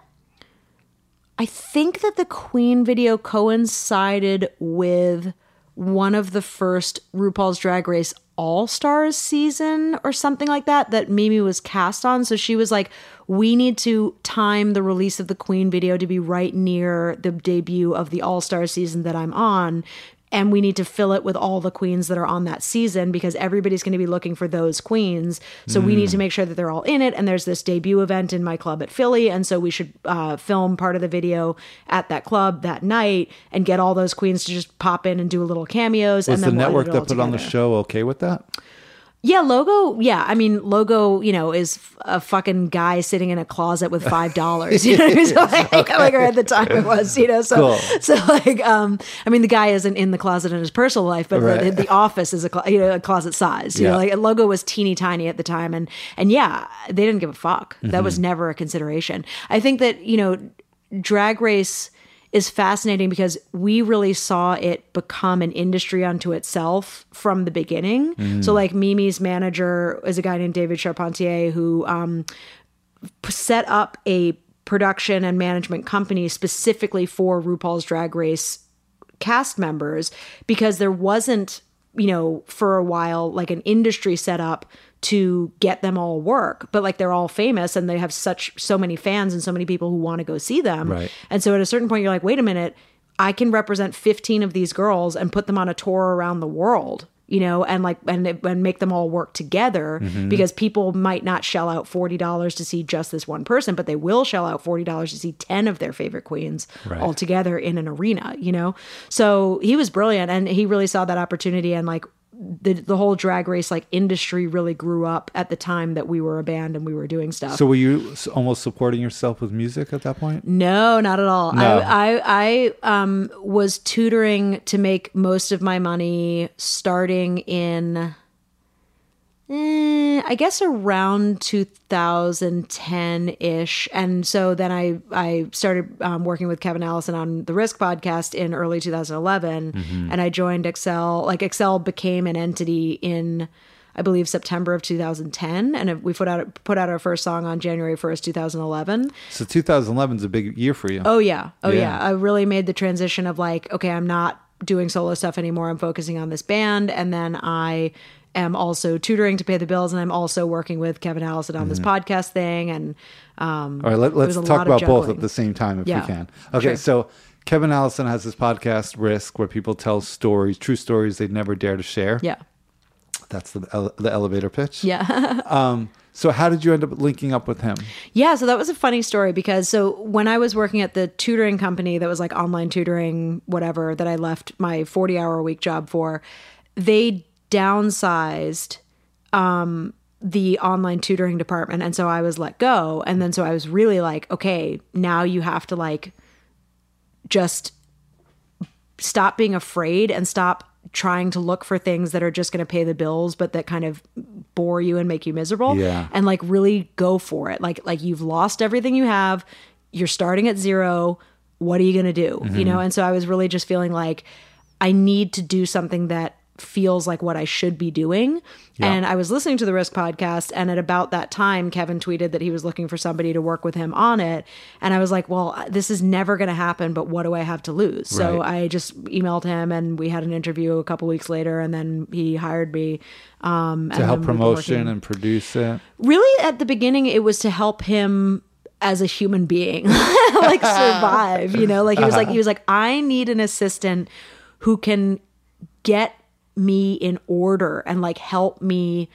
I think that the Queen video coincided with one of the first RuPaul's Drag Race All-Stars season or something like that, that Mimi was cast on. So she was like, we need to time the release of the Queen video to be right near the debut of the All-Stars season that I'm on. And we need to fill it with all the queens that are on that season because everybody's going to be looking for those queens. So mm. we need to make sure that they're all in it. And there's this debut event in my club at Philly. And so we should uh, film part of the video at that club that night and get all those queens to just pop in and do a little cameos. Was and then the we'll network edit it that all put on the together. show okay with that? Yeah, Logo. Yeah, I mean, Logo, you know, is a fucking guy sitting in a closet with five dollars. You know what I mean? So like, like, or at the time it was, you know. So, Cool. so like, um, I mean, the guy isn't in the closet in his personal life, but Right. the, the office is a clo- you know a closet size. You Yeah. know, like Logo was teeny tiny at the time, and and yeah, they didn't give a fuck. That Mm-hmm. was never a consideration. I think that you know, Drag Race is fascinating because we really saw it become an industry unto itself from the beginning. Mm. So like Mimi's manager is a guy named David Charpentier who um, set up a production and management company specifically for RuPaul's Drag Race cast members because there wasn't, you know, for a while, like an industry set up to get them all work, but like they're all famous and they have such so many fans and so many people who want to go see them. Right. And so at a certain point you're like, wait a minute, I can represent fifteen of these girls and put them on a tour around the world, you know, and like and and make them all work together Mm-hmm. because people might not shell out forty dollars to see just this one person, but they will shell out forty dollars to see ten of their favorite queens Right. all together in an arena, you know? So he was brilliant and he really saw that opportunity and like the the whole Drag Race like industry really grew up at the time that we were a band and we were doing stuff. So were you s- almost supporting yourself with music at that point? No, not at all. No. I, I, I um, was tutoring to make most of my money starting in, eh, I guess around two thousand ten-ish. And so then I, I started um, working with Kevin Allison on the Risk podcast in early two thousand eleven. Mm-hmm. And I joined Excel. Like Excel became an entity in, I believe, September of two thousand ten. And we put out, put out our first song on January first, two thousand eleven. So two thousand eleven is a big year for you. Oh yeah. Oh Yeah. yeah. I really made the transition of like, okay, I'm not doing solo stuff anymore. I'm focusing on this band. And then I am also tutoring to pay the bills. And I'm also working with Kevin Allison on this podcast thing. And um, All right, let, it let's was a talk lot of about both juggling. at the same time if Yeah, we can. Okay, sure. so Kevin Allison has this podcast, Risk, where people tell stories, true stories they'd never dare to share. Yeah. That's the ele- the elevator pitch. Yeah. Um, so how did you end up linking up with him? Yeah, so that was a funny story because so when I was working at the tutoring company that was like online tutoring, whatever, that I left my forty hour a week job for, they downsized um, the online tutoring department. And so I was let go. And then so I was really like, okay, now you have to like just stop being afraid and stop trying to look for things that are just going to pay the bills, but that kind of bore you and make you miserable. Yeah. And like really go for it. Like, like you've lost everything you have. You're starting at zero. What are you going to do? Mm-hmm. You know? And so I was really just feeling like I need to do something that feels like what I should be doing. Yeah. And I was listening to the Risk podcast, and at about that time, Kevin tweeted that he was looking for somebody to work with him on it. And I was like, well, this is never going to happen, but what do I have to lose? So Right. I just emailed him, and we had an interview a couple weeks later, and then he hired me. Um, To and help then we've been promotion working- and produce it. Really, at the beginning, it was to help him as a human being, like survive, you know, like he was like, he was like, I need an assistant who can get me in order and like help me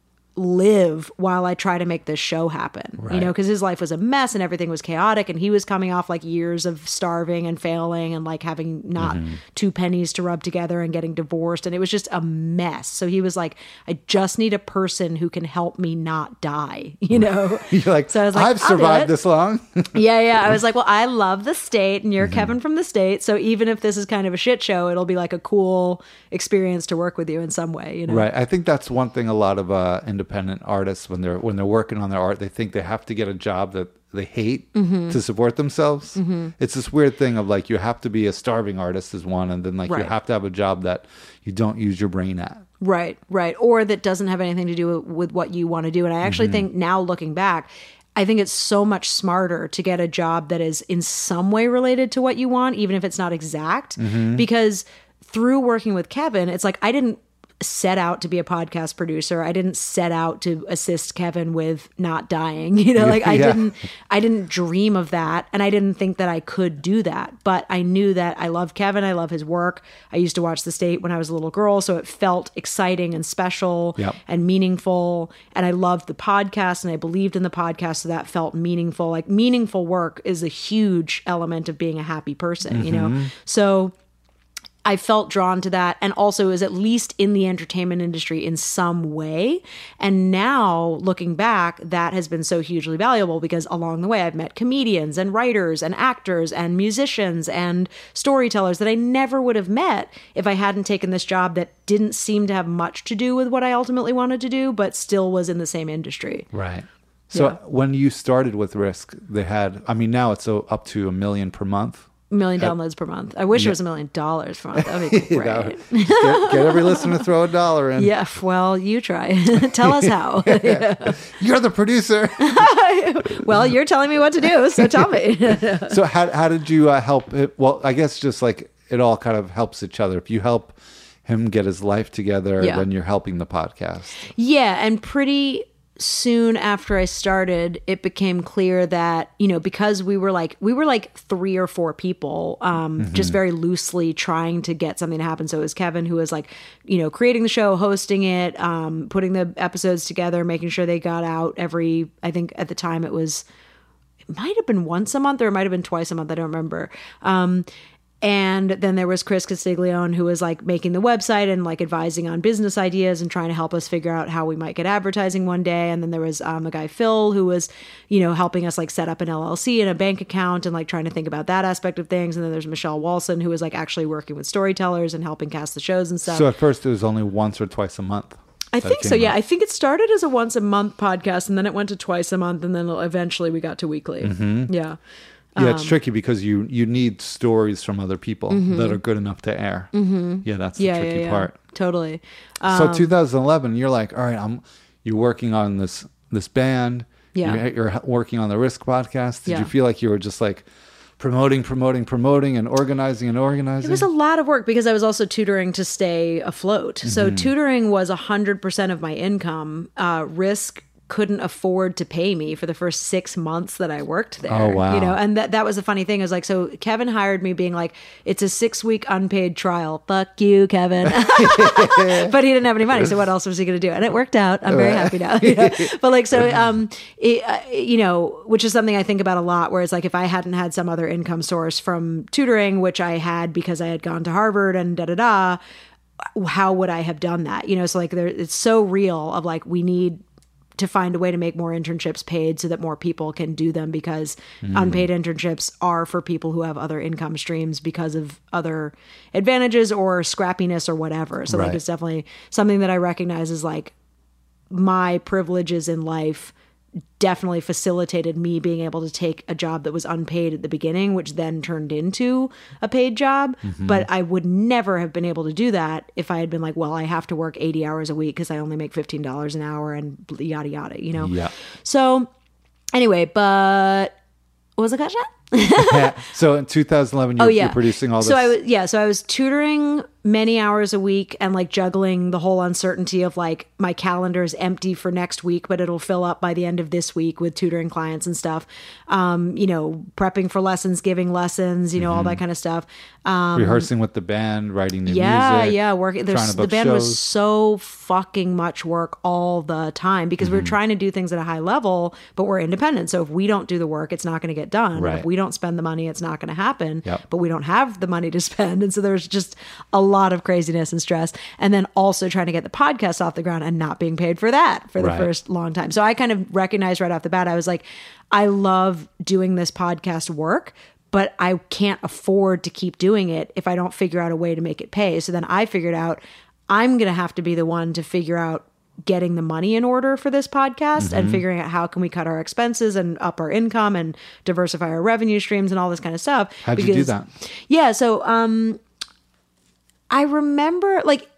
live while I try to make this show happen, Right. you know, because his life was a mess and everything was chaotic, and he was coming off like years of starving and failing and like having not Mm-hmm. two pennies to rub together and getting divorced, and it was just a mess. So he was like, I just need a person who can help me not die, you know. You're like, So I was like, I've I'll do survived it. this long. Yeah, yeah. I was like, well, I love the state, and you're Mm-hmm. Kevin from the state, so even if this is kind of a shit show, it'll be like a cool experience to work with you in some way, you know. Right. I think that's one thing a lot of uh, independent artists, when they're when they're working on their art, they think they have to get a job that they hate Mm-hmm. to support themselves. It's this weird thing of like, you have to be a starving artist is one, and then like Right. you have to have a job that you don't use your brain at. Right, right. Or that doesn't have anything to do with what you want to do. And I actually Mm-hmm. think now looking back, I think it's so much smarter to get a job that is in some way related to what you want, even if it's not exact. Mm-hmm. Because through working with Kevin, it's like I didn't set out to be a podcast producer. I didn't set out to assist Kevin with not dying. You know, like I Yeah. didn't I didn't dream of that, and I didn't think that I could do that. But I knew that I love Kevin, I love his work. I used to watch The State when I was a little girl, so it felt exciting and special Yep. and meaningful. And I loved the podcast, and I believed in the podcast, so that felt meaningful. Like meaningful work is a huge element of being a happy person, you know? So I felt drawn to that, and also is at least in the entertainment industry in some way. And now looking back, that has been so hugely valuable, because along the way I've met comedians and writers and actors and musicians and storytellers that I never would have met if I hadn't taken this job that didn't seem to have much to do with what I ultimately wanted to do, but still was in the same industry. Right. So Yeah. when you started with Risk, they had, I mean, now it's so up to a million per month. A million downloads per month. I wish it was a million dollars per month. That would be great. That would- just get, get every listener to throw a dollar in. Yeah, well, you try. Tell us how. You're the producer. Well, you're telling me what to do, so tell me. So how how did you uh, help it? Well, I guess just like it all kind of helps each other. If you help him get his life together, Yeah. then you're helping the podcast. Yeah, and pretty soon after I started, it became clear that, you know, because we were like we were like three or four people, um, just very loosely trying to get something to happen. So it was Kevin who was like, you know, creating the show, hosting it, um, putting the episodes together, making sure they got out every, I think at the time it was, it might have been once a month or it might have been twice a month. I don't remember. Um, And then there was Chris Castiglione, who was like making the website and like advising on business ideas and trying to help us figure out how we might get advertising one day. And then there was um, a guy, Phil, who was, you know, helping us like set up an L L C and a bank account and like trying to think about that aspect of things. And then there's Michelle Walson, who was like actually working with storytellers and helping cast the shows and stuff. So at first it was only once or twice a month. I that think it so. came Yeah. out. I think it started as a once a month podcast, and then it went to twice a month. And then eventually we got to weekly. Mm-hmm. Yeah. Yeah, it's tricky because you you need stories from other people that are good enough to air. Mm-hmm. Yeah, that's the Yeah. tricky Yeah. yeah. part. Totally. So two thousand eleven, you're like, all right, I'm you're working on this this band. Yeah. You're, you're working on the Risk podcast. Did Yeah. you feel like you were just like promoting, promoting, promoting, and organizing and organizing? It was a lot of work because I was also tutoring to stay afloat. So tutoring was one hundred percent of my income. Uh, Risk couldn't afford to pay me for the first six months that I worked there. Oh, wow. You know, and that, that was the funny thing is like, so Kevin hired me being like, it's a six week unpaid trial. Fuck you, Kevin. But he didn't have any money. So what else was he going to do? And it worked out. I'm very happy now. You know? But like, so, um, it, uh, you know, which is something I think about a lot, where it's like, if I hadn't had some other income source from tutoring, which I had because I had gone to Harvard and da da da, how would I have done that? You know, so like there, it's so real of like, we need to find a way to make more internships paid so that more people can do them, because Mm. unpaid internships are for people who have other income streams because of other advantages or scrappiness or whatever. So Right. like, it's definitely something that I recognize as like my privileges in life definitely facilitated me being able to take a job that was unpaid at the beginning, which then turned into a paid job. Mm-hmm. But I would never have been able to do that if I had been like, well, I have to work eighty hours a week because I only make fifteen dollars an hour and yada, yada, you know? Yeah. So anyway, but what was the question? Yeah. So in two thousand eleven, you're, oh, yeah. you're producing all this. So I was, yeah. So I was tutoring many hours a week and like juggling the whole uncertainty of like my calendar is empty for next week, but it'll fill up by the end of this week with tutoring clients and stuff. Um, you know, prepping for lessons, giving lessons, you know, mm-hmm. all that kind of stuff. Um, Rehearsing with the band, writing new yeah, music. Yeah, Working. There's the band shows. was so fucking much work all the time because mm-hmm. we we're trying to do things at a high level, but we're independent. So if we don't do the work, it's not going to get done. Right. If we don't spend the money, it's not going to happen. Yep. But we don't have the money to spend. And so there's just a lot of craziness and stress. And then also trying to get the podcast off the ground and not being paid for that for the right. first long time. So I kind of recognized right off the bat, I was like, I love doing this podcast work, but I can't afford to keep doing it if I don't figure out a way to make it pay. So then I figured out I'm going to have to be the one to figure out getting the money in order for this podcast mm-hmm. and figuring out how can we cut our expenses and up our income and diversify our revenue streams and all this kind of stuff. How'd because, you do that? Yeah. So, um, I remember like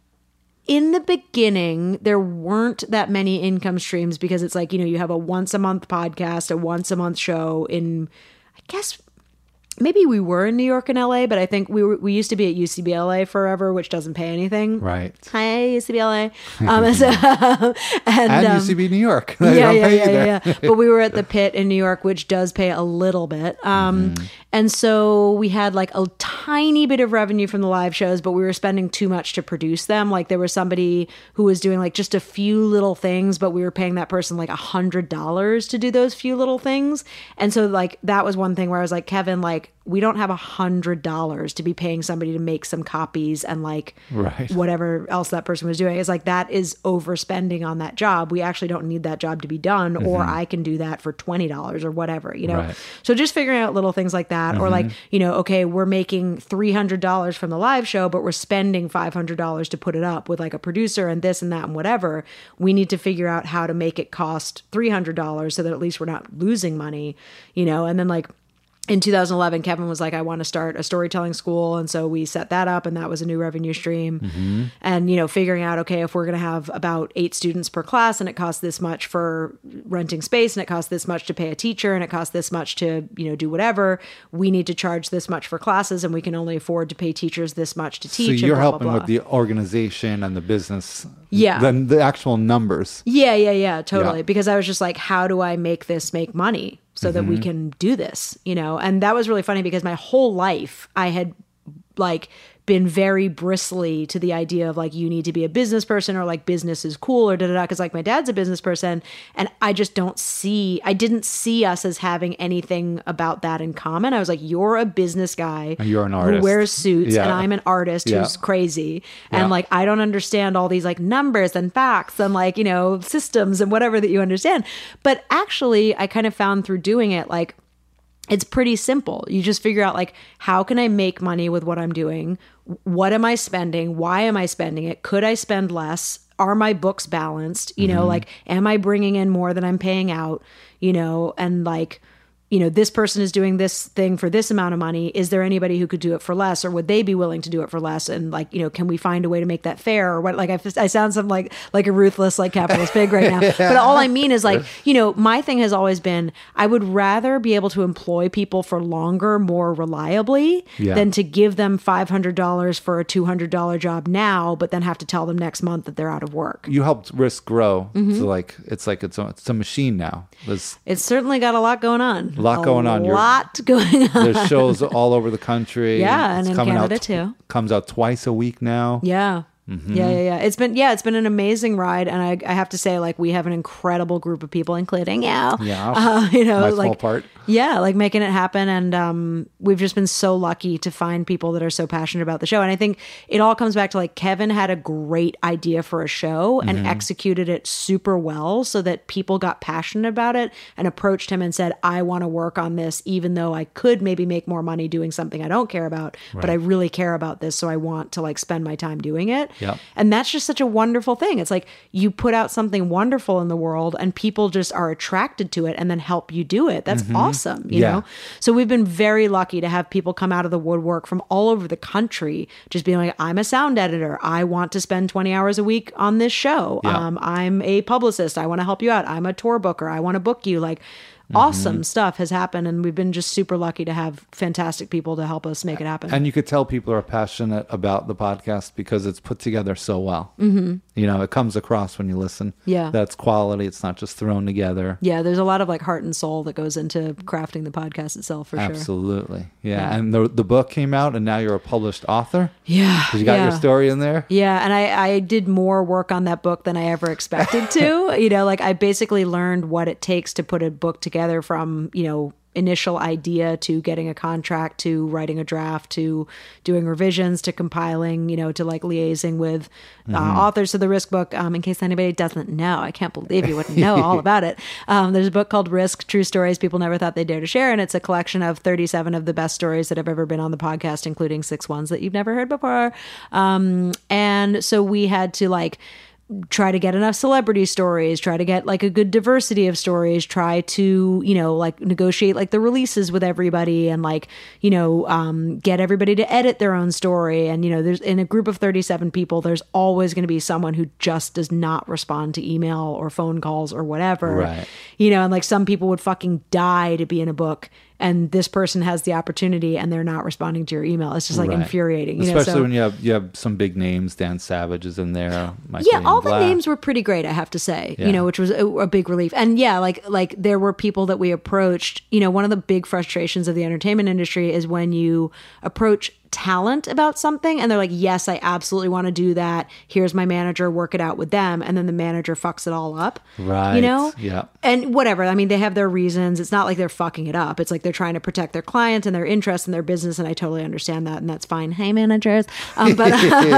in the beginning, there weren't that many income streams because it's like, you know, you have a once a month podcast, a once a month show in, I guess, maybe we were in New York and L A, but I think we were, we used to be at U C B L A forever, which doesn't pay anything. Right. Hi, U C B L A. Um, so, and and um, U C B New York. Yeah, yeah, yeah, yeah, yeah. But we were at the Pit in New York, which does pay a little bit. Um, mm-hmm. And so we had like a tiny bit of revenue from the live shows, but we were spending too much to produce them. Like there was somebody who was doing like just a few little things, but we were paying that person like a hundred dollars to do those few little things. And so like that was one thing where I was like, Kevin, like, we don't have a hundred dollars to be paying somebody to make some copies and like right. whatever else that person was doing. It's like, that is overspending on that job. We actually don't need that job to be done, mm-hmm. or I can do that for twenty dollars or whatever, you know? Right. So just figuring out little things like that, mm-hmm. or like, you know, okay, we're making three hundred dollars from the live show, but we're spending five hundred dollars to put it up with like a producer and this and that and whatever. We need to figure out how to make it cost three hundred dollars so that at least we're not losing money, you know? And then like, in two thousand eleven, Kevin was like, I want to start a storytelling school. And so we set that up, and that was a new revenue stream. Mm-hmm. And, you know, figuring out, okay, if we're going to have about eight students per class and it costs this much for renting space and it costs this much to pay a teacher and it costs this much to, you know, do whatever, we need to charge this much for classes and we can only afford to pay teachers this much to teach. So you're blah, helping blah, blah. with the organization and the business. Yeah. The, the actual numbers. Yeah, yeah, yeah, totally. Yeah. Because I was just like, how do I make this make money? So that mm-hmm. we can do this, you know? And that was really funny because my whole life I had like been very bristly to the idea of like, you need to be a business person or like business is cool or da da da. Cause like my dad's a business person and I just don't see, I didn't see us as having anything about that in common. I was like, you're a business guy. And you're an artist who wears suits yeah. and I'm an artist yeah. who's crazy. And yeah. like, I don't understand all these like numbers and facts and like, you know, systems and whatever that you understand. But actually I kind of found through doing it, like, it's pretty simple. You just figure out like, how can I make money with what I'm doing? What am I spending? Why am I spending it? Could I spend less? Are my books balanced? You know, mm-hmm. like, am I bringing in more than I'm paying out? You know, and like, you know, this person is doing this thing for this amount of money. Is there anybody who could do it for less, or would they be willing to do it for less? And like, you know, can we find a way to make that fair or what? Like I, I sound some like, like a ruthless, like capitalist pig right now, but all I mean is like, you know, my thing has always been, I would rather be able to employ people for longer, more reliably yeah. than to give them five hundred dollars for a two hundred dollars job now, but then have to tell them next month that they're out of work. You helped Risk grow. Mm-hmm. So like, it's like, it's a, it's a machine now. There's, it's certainly got a lot going on. A lot a going on. A lot going on. There's shows all over the country. Yeah, it's and in Canada out, too. Comes out twice a week now. Yeah. Mm-hmm. Yeah, yeah, yeah. It's been, yeah, it's been an amazing ride. And I, I have to say, like, we have an incredible group of people, including you. Yeah. Uh, you know, my like, small part. Yeah, like making it happen. And um, we've just been so lucky to find people that are so passionate about the show. And I think it all comes back to like, Kevin had a great idea for a show and mm-hmm. executed it super well so that people got passionate about it and approached him and said, I want to work on this, even though I could maybe make more money doing something I don't care about, right. but I really care about this. So I want to like spend my time doing it. Yep. And that's just such a wonderful thing. It's like you put out something wonderful in the world and people just are attracted to it and then help you do it. That's awesome, you Yeah. know? So we've been very lucky to have people come out of the woodwork from all over the country just being like, I'm a sound editor. I want to spend twenty hours a week on this show. Yeah. Um, I'm a publicist. I want to help you out. I'm a tour booker. I want to book you. Like, awesome stuff has happened, and we've been just super lucky to have fantastic people to help us make it happen. And you could tell people are passionate about the podcast because it's put together so well. Mm-hmm. You know, it comes across when you listen. Yeah. That's quality. It's not just thrown together. Yeah, there's a lot of like heart and soul that goes into crafting the podcast itself, for sure. Absolutely. Yeah. Yeah. And the the book came out and now you're a published author. Yeah. You got yeah. your story in there? Yeah, and I, I did more work on that book than I ever expected to. You know, like I basically learned what it takes to put a book together from, you know, initial idea to getting a contract to writing a draft to doing revisions to compiling, you know, to like liaising with uh, Mm-hmm. authors of the Risk book. Um, in case anybody doesn't know, I can't believe you wouldn't know all about it. Um, there's a book called Risk, True Stories People Never Thought They'd Dare to Share. And it's a collection of thirty-seven of the best stories that have ever been on the podcast, including six ones that you've never heard before. Um, and so we had to like, try to get enough celebrity stories, try to get like a good diversity of stories, try to, you know, like negotiate like the releases with everybody and like, you know, um, get everybody to edit their own story. And, you know, there's in a group of thirty-seven people, there's always going to be someone who just does not respond to email or phone calls or whatever, Right. you know, and like some people would fucking die to be in a book. And this person has the opportunity and they're not responding to your email. It's just like Right. infuriating. You Especially know, so, when you have you have some big names. Dan Savage is in there. Michael yeah, Ian all the Black. names were pretty great, I have to say, Yeah. you know, which was a, a big relief. And yeah, like like there were people that we approached. You know, one of the big frustrations of the entertainment industry is when you approach talent about something and they're like, yes, I absolutely want to do that. Here's my manager, work it out with them. And then the manager fucks it all up. Right. You know? Yeah. And whatever. I mean, they have their reasons. It's not like they're fucking it up. It's like they're trying to protect their client and their interest and their business. And I totally understand that. And that's fine. Hey, managers. Um, but,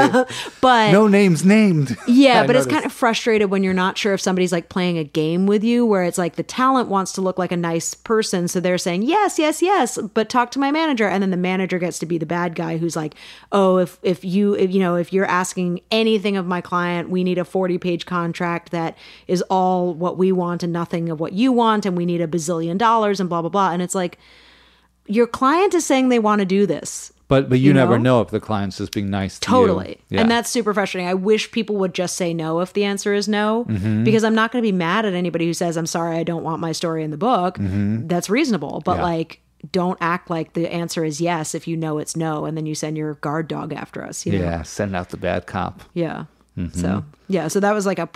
but No names named. yeah, I but it's noticed. kind of frustrated when you're not sure if somebody's like playing a game with you where it's like the talent wants to look like a nice person. So they're saying, yes, yes, yes, but talk to my manager. And then the manager gets to be the bad guy who's like, oh, if, if you, if, you know, if you're asking anything of my client, we need a forty page contract that is all what we want and nothing of what you want. And we need a bazillion dollars and blah, blah, blah. And it's like, your client is saying they want to do this. But but you, You never know? know if the client's just being nice to Totally. you. Yeah. And that's super frustrating. I wish people would just say no if the answer is no, Mm-hmm. because I'm not going to be mad at anybody who says, I'm sorry, I don't want my story in the book. That's reasonable. But Mm-hmm. Yeah. like, don't act like the answer is yes if you know it's no. And then you send your guard dog after us. You know? Yeah, send out the bad cop. Yeah. Mm-hmm. So, yeah. So that was like a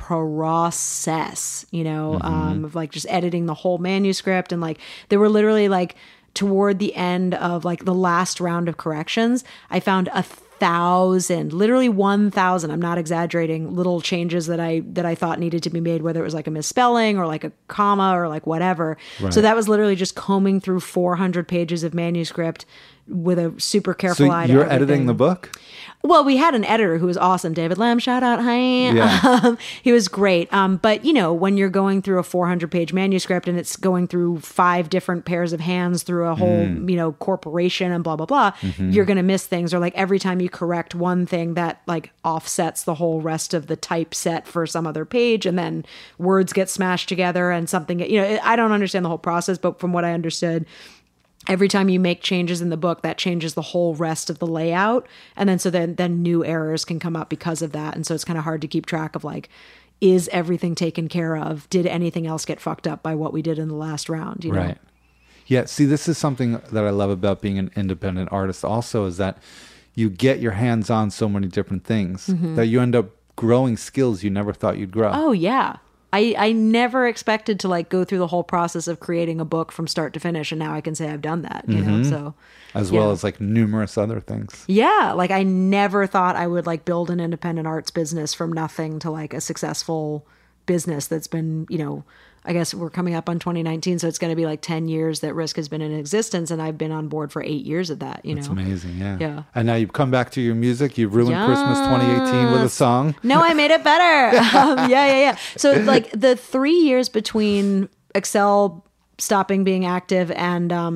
process, you know, Mm-hmm. um, of like just editing the whole manuscript. And like, there were literally like toward the end of like the last round of corrections, I found a thousand, literally one thousand. I'm not exaggerating. Little changes that I that I thought needed to be made, whether it was like a misspelling or like a comma or like whatever. Right. So that was literally just combing through four hundred pages of manuscript with a super careful So eye. to you're everything. editing the book? Well, we had an editor who was awesome, David Lamb. Shout out, hi. Yeah. Um, he was great. Um, but you know, when you're going through a four hundred page manuscript and it's going through five different pairs of hands through a whole, Mm. you know, corporation and blah blah blah, Mm-hmm. you're gonna miss things. Or like every time you correct one thing, that like offsets the whole rest of the typeset for some other page, and then words get smashed together and something. You know, I don't understand the whole process, but from what I understood, every time you make changes in the book, that changes the whole rest of the layout. And then so then then new errors can come up because of that. And so it's kind of hard to keep track of like, is everything taken care of? Did anything else get fucked up by what we did in the last round? You know? Right. Yeah, see, this is something that I love about being an independent artist also, is that you get your hands on so many different things that you end up growing skills you never thought you'd grow. Oh yeah. I, I never expected to like go through the whole process of creating a book from start to finish. And now I can say I've done that, you know? So As well yeah. as like numerous other things. yeah, like I never thought I would like build an independent arts business from nothing to like a successful business that's been, you know, I guess we're coming up on twenty nineteen, so it's going to be like ten years that Risk has been in existence, and I've been on board for eight years of that, you It's know. amazing, yeah. Yeah. And now you've come back to your music. You've ruined Christmas twenty eighteen with a song. No, I made it better. um, yeah, yeah, yeah. So like the three years between Excel stopping being active and um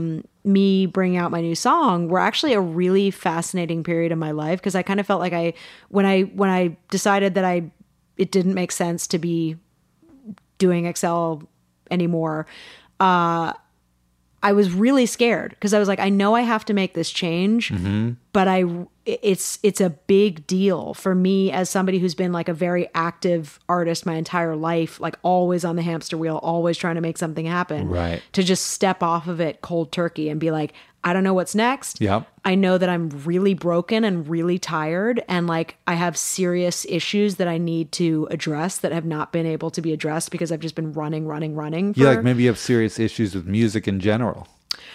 me bringing out my new song were actually a really fascinating period in my life, because I kind of felt like I, when I when I decided that I, it didn't make sense to be doing Excel anymore, uh, I was really scared, because I was like, I know I have to make this change, mm-hmm. but I it's it's a big deal for me as somebody who's been like a very active artist my entire life, like always on the hamster wheel, always trying to make something happen. Right. To just step off of it cold turkey and be like, I don't know what's next. Yep. I know that I'm really broken and really tired, and like I have serious issues that I need to address that have not been able to be addressed because I've just been running, running, running. For... Yeah, like maybe you have serious issues with music in general.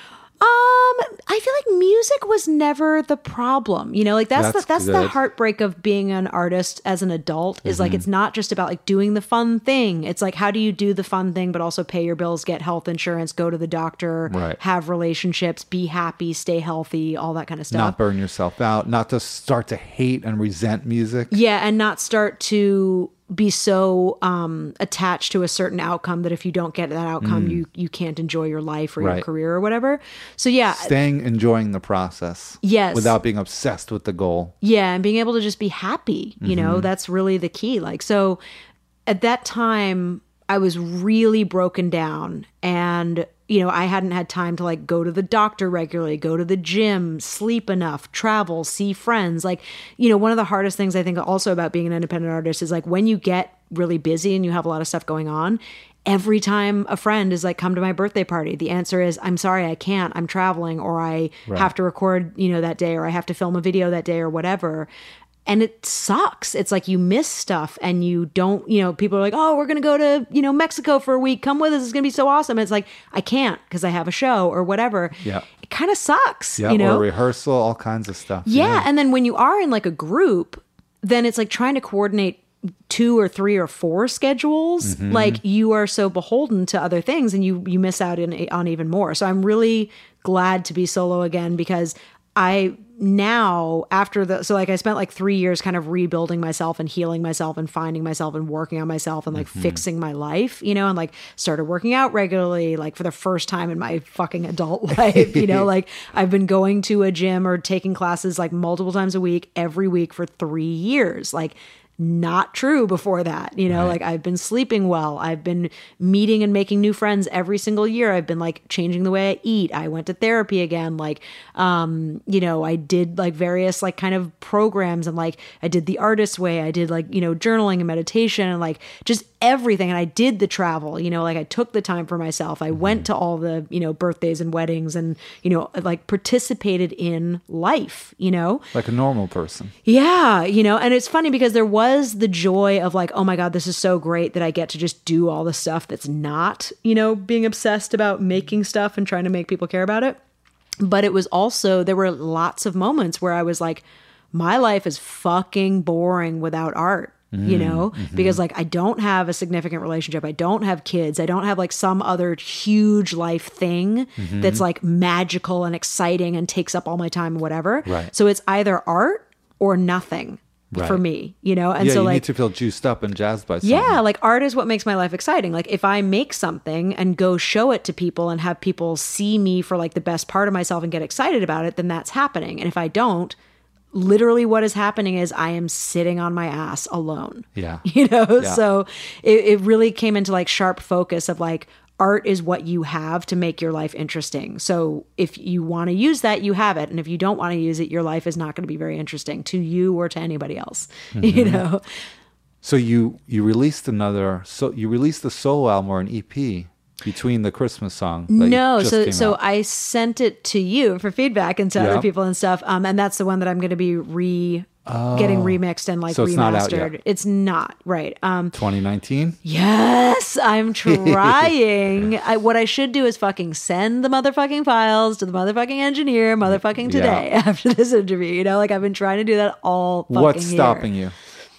Um, I feel like music was never the problem. You know, like that's, That's the that's good. the heartbreak of being an artist as an adult, is mm-hmm. like it's not just about like doing the fun thing. It's like, how do you do the fun thing but also pay your bills, get health insurance, go to the doctor, right. have relationships, be happy, stay healthy, all that kind of stuff. Not burn yourself out, not to start to hate and resent music. Yeah, and not start to be so um, attached to a certain outcome that if you don't get that outcome, mm. you you can't enjoy your life or right. your career or whatever. So yeah. Staying enjoying the process. Yes. Without being obsessed with the goal. Yeah, and being able to just be happy, you mm-hmm. know, that's really the key. Like, so at that time, I was really broken down, and you know, I hadn't had time to like go to the doctor regularly, go to the gym, sleep enough, travel, see friends. Like, you know, one of the hardest things I think also about being an independent artist is like when you get really busy and you have a lot of stuff going on, every time a friend is like, come to my birthday party, the answer is, I'm sorry, I can't, I'm traveling, or I right. have to record, you know, that day, or I have to film a video that day or whatever. And it sucks. It's like you miss stuff and you don't, you know, people are like, oh, we're going to go to, you know, Mexico for a week. Come with us. It's going to be so awesome. And it's like, I can't because I have a show or whatever. Yeah. It kind of sucks. Yeah. You know? Or a rehearsal, all kinds of stuff. Yeah. yeah. And then when you are in like a group, then it's like trying to coordinate two or three or four schedules. Mm-hmm. Like you are so beholden to other things and you, you miss out in, on even more. So I'm really glad to be solo again, because I now after the, so like I spent like three years kind of rebuilding myself and healing myself and finding myself and working on myself and like mm-hmm. fixing my life, you know, and like started working out regularly, like for the first time in my fucking adult life, you know, like I've been going to a gym or taking classes like multiple times a week, every week for three years. Like, not true before that, you know, right. like I've been sleeping well. I've been meeting and making new friends every single year. I've been like changing the way I eat. I went to therapy again. Like, um, you know, I did like various like kind of programs, and like I did the artist way. I did like, you know, journaling and meditation and like just everything. And I did the travel, you know, like I took the time for myself. I mm-hmm. went to all the, you know, birthdays and weddings and, you know, like participated in life, you know, like a normal person. Yeah. You know, and it's funny because there was the joy of like, oh my God, this is so great that I get to just do all the stuff that's not, you know, being obsessed about making stuff and trying to make people care about it. But it was also, there were lots of moments where I was like, my life is fucking boring without art. You know, mm-hmm. because like I don't have a significant relationship. I don't have kids. I don't have like some other huge life thing mm-hmm. that's like magical and exciting and takes up all my time and whatever. Right. So it's either art or nothing right. for me, you know? And yeah, so you like, need to feel juiced up and jazzed by something. Yeah, like art is what makes my life exciting. Like if I make something and go show it to people and have people see me for like the best part of myself and get excited about it, then that's happening. And if I don't, literally what is happening is I am sitting on my ass alone. Yeah. You know, yeah. so it, it really came into like sharp focus of like, art is what you have to make your life interesting. So if you want to use that, you have it. And if you don't want to use it, your life is not going to be very interesting to you or to anybody else, mm-hmm. you know? So you, you released another, so you released the solo album or an E P between the Christmas song. No, so so out. I sent it to you for feedback and to yeah. other people and stuff. Um, and that's the one that I'm going to be re oh. getting remixed and like so it's remastered. Not out yet. It's not right. Um, twenty nineteen. Yes, I'm trying. I, what I should do is fucking send the motherfucking files to the motherfucking engineer, motherfucking today yeah. after this interview. You know, like I've been trying to do that all fucking What's year. stopping you?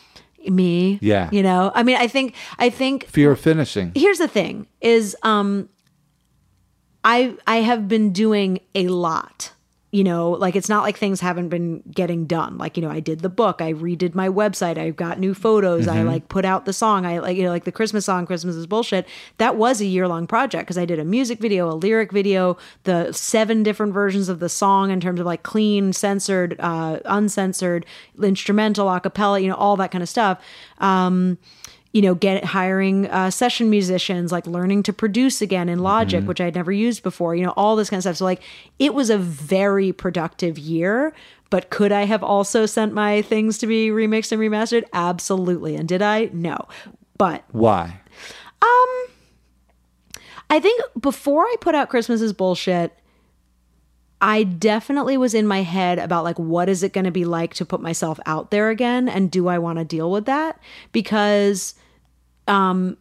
Me. Yeah. You know, I mean, I think, I think. Fear of finishing. Here's the thing is, um, I, I have been doing a lot You know, like it's not like things haven't been getting done. Like, you know, I did the book, I redid my website, I got new photos, mm-hmm. I like put out the song, I like, you know, like the Christmas song, Christmas is Bullshit. That was a year long project because I did a music video, a lyric video, the seven different versions of the song in terms of like clean, censored, uh, uncensored, instrumental, a cappella, you know, all that kind of stuff. Um, you know, get hiring uh, session musicians, like learning to produce again in Logic, mm-hmm. which I'd never used before, you know, all this kind of stuff. So like, it was a very productive year, but could I have also sent my things to be remixed and remastered? Absolutely. And did I? No. But why? Um, I think before I put out Christmas is Bullshit, I definitely was in my head about like, what is it going to be like to put myself out there again? And do I want to deal with that? Because, um,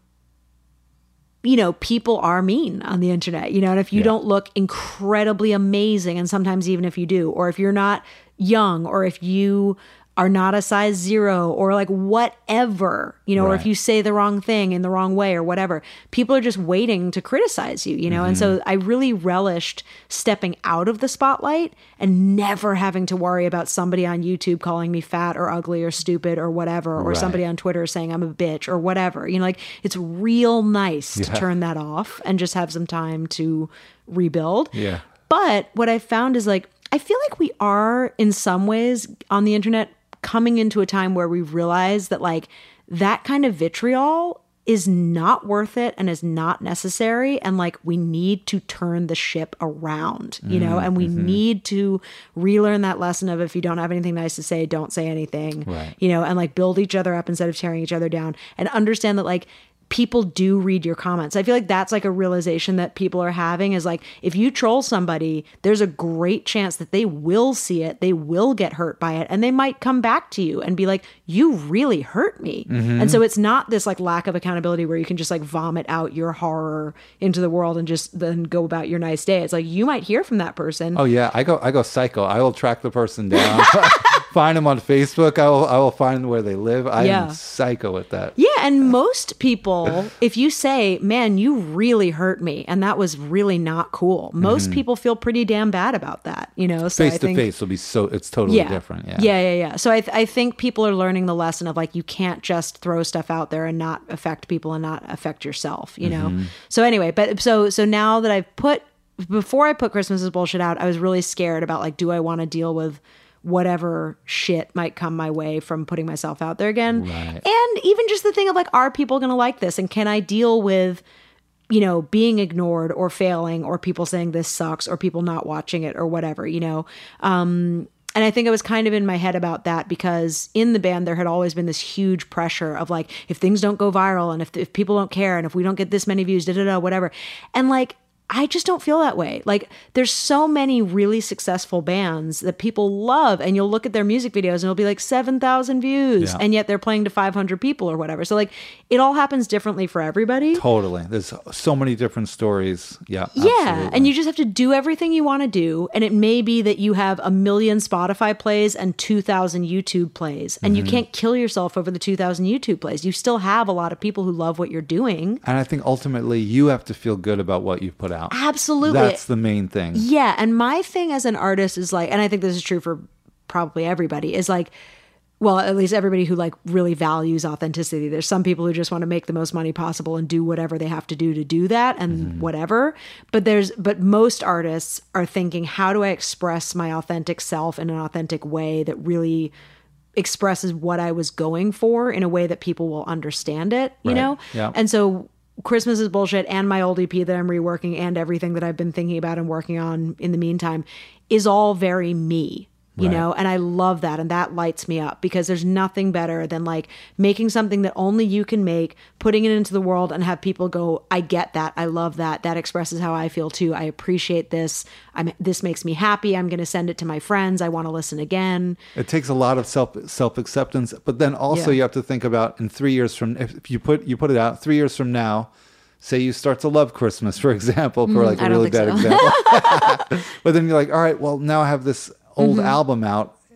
you know, people are mean on the internet, you know, and if you yeah. don't look incredibly amazing, and sometimes even if you do, or if you're not young, or if you are not a size zero, or like whatever, you know, right. or if you say the wrong thing in the wrong way or whatever, people are just waiting to criticize you, you know? Mm-hmm. And so I really relished stepping out of the spotlight and never having to worry about somebody on YouTube calling me fat or ugly or stupid or whatever, or right. somebody on Twitter saying I'm a bitch or whatever, you know, like it's real nice yeah. to turn that off and just have some time to rebuild. Yeah. But what I found is like, I feel like we are in some ways on the internet coming into a time where we realize that like that kind of vitriol is not worth it and is not necessary. And like, we need to turn the ship around, you know, mm-hmm. and we need to relearn that lesson of if you don't have anything nice to say, don't say anything, right. you know, and like build each other up instead of tearing each other down, and understand that like, people do read your comments. I feel like that's like a realization that people are having is like, if you troll somebody, there's a great chance that they will see it, they will get hurt by it, and they might come back to you and be like, you really hurt me. Mm-hmm. And so it's not this like lack of accountability where you can just like vomit out your horror into the world and just then go about your nice day. It's like, you might hear from that person. Oh yeah, I go I go psycho. I will track the person down. Find them on Facebook. I will I will find where they live. I yeah. am psycho with that. Yeah, and most people, if you say, man, you really hurt me, and that was really not cool, most mm-hmm. people feel pretty damn bad about that, you know? So face I to think, face will be so, it's totally yeah, different. Yeah, yeah, yeah. yeah. So I, th- I think people are learning the lesson of like, you can't just throw stuff out there and not affect people and not affect yourself, you know? Mm-hmm. So anyway, but so, so now that I've put, before I put Christmas is Bullshit out, I was really scared about like, do I want to deal with whatever shit might come my way from putting myself out there again. Right. And even just the thing of like, are people going to like this? And can I deal with, you know, being ignored or failing or people saying this sucks or people not watching it or whatever, you know? Um, and I think I was kind of in my head about that because in the band, there had always been this huge pressure of like, if things don't go viral and if, if people don't care and if we don't get this many views, da da da, whatever. And like, I just don't feel that way. Like there's so many really successful bands that people love, and you'll look at their music videos and it'll be like seven thousand views, yeah. and yet they're playing to five hundred people or whatever. So like it all happens differently for everybody. Totally. There's so many different stories. Yeah. Yeah. Absolutely. And you just have to do everything you want to do. And it may be that you have a million Spotify plays and two thousand YouTube plays, and mm-hmm. you can't kill yourself over the two thousand YouTube plays. You still have a lot of people who love what you're doing. And I think ultimately you have to feel good about what you've put out. Absolutely. That's the main thing. Yeah. And my thing as an artist is like, and I think this is true for probably everybody, is like, well, at least everybody who like really values authenticity. There's some people who just want to make the most money possible and do whatever they have to do to do that and mm-hmm. whatever. But there's, but most artists are thinking, how do I express my authentic self in an authentic way that really expresses what I was going for in a way that people will understand it, you right. know? Yeah. And so Christmas is Bullshit and my old E P that I'm reworking and everything that I've been thinking about and working on in the meantime is all very me, you right. know? And I love that. And that lights me up because there's nothing better than like making something that only you can make, putting it into the world and have people go, I get that. I love that. That expresses how I feel too. I appreciate this. I'm, this makes me happy. I'm going to send it to my friends. I want to listen again. It takes a lot of self self-acceptance, but then also yeah. you have to think about in three years from, if you put, you put it out three years from now, say you start to love Christmas, for example, for like mm, a really bad so. example. But then you're like, all right, well now I have this old mm-hmm. album out.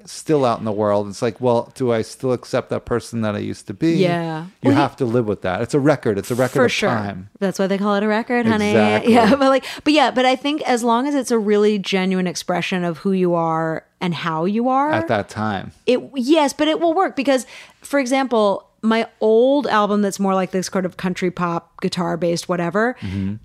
still out in the world. It's like, well, do I still accept that person that I used to be? Yeah. You Well, have to live with that. It's a record. It's a record for of sure. time. That's why they call it a record, honey. Exactly. Yeah, but like, but yeah, but I think as long as it's a really genuine expression of who you are and how you are At that time. it yes, but it will work because, for example, my old album that's more like this sort of country pop guitar based whatever. Mm-hmm.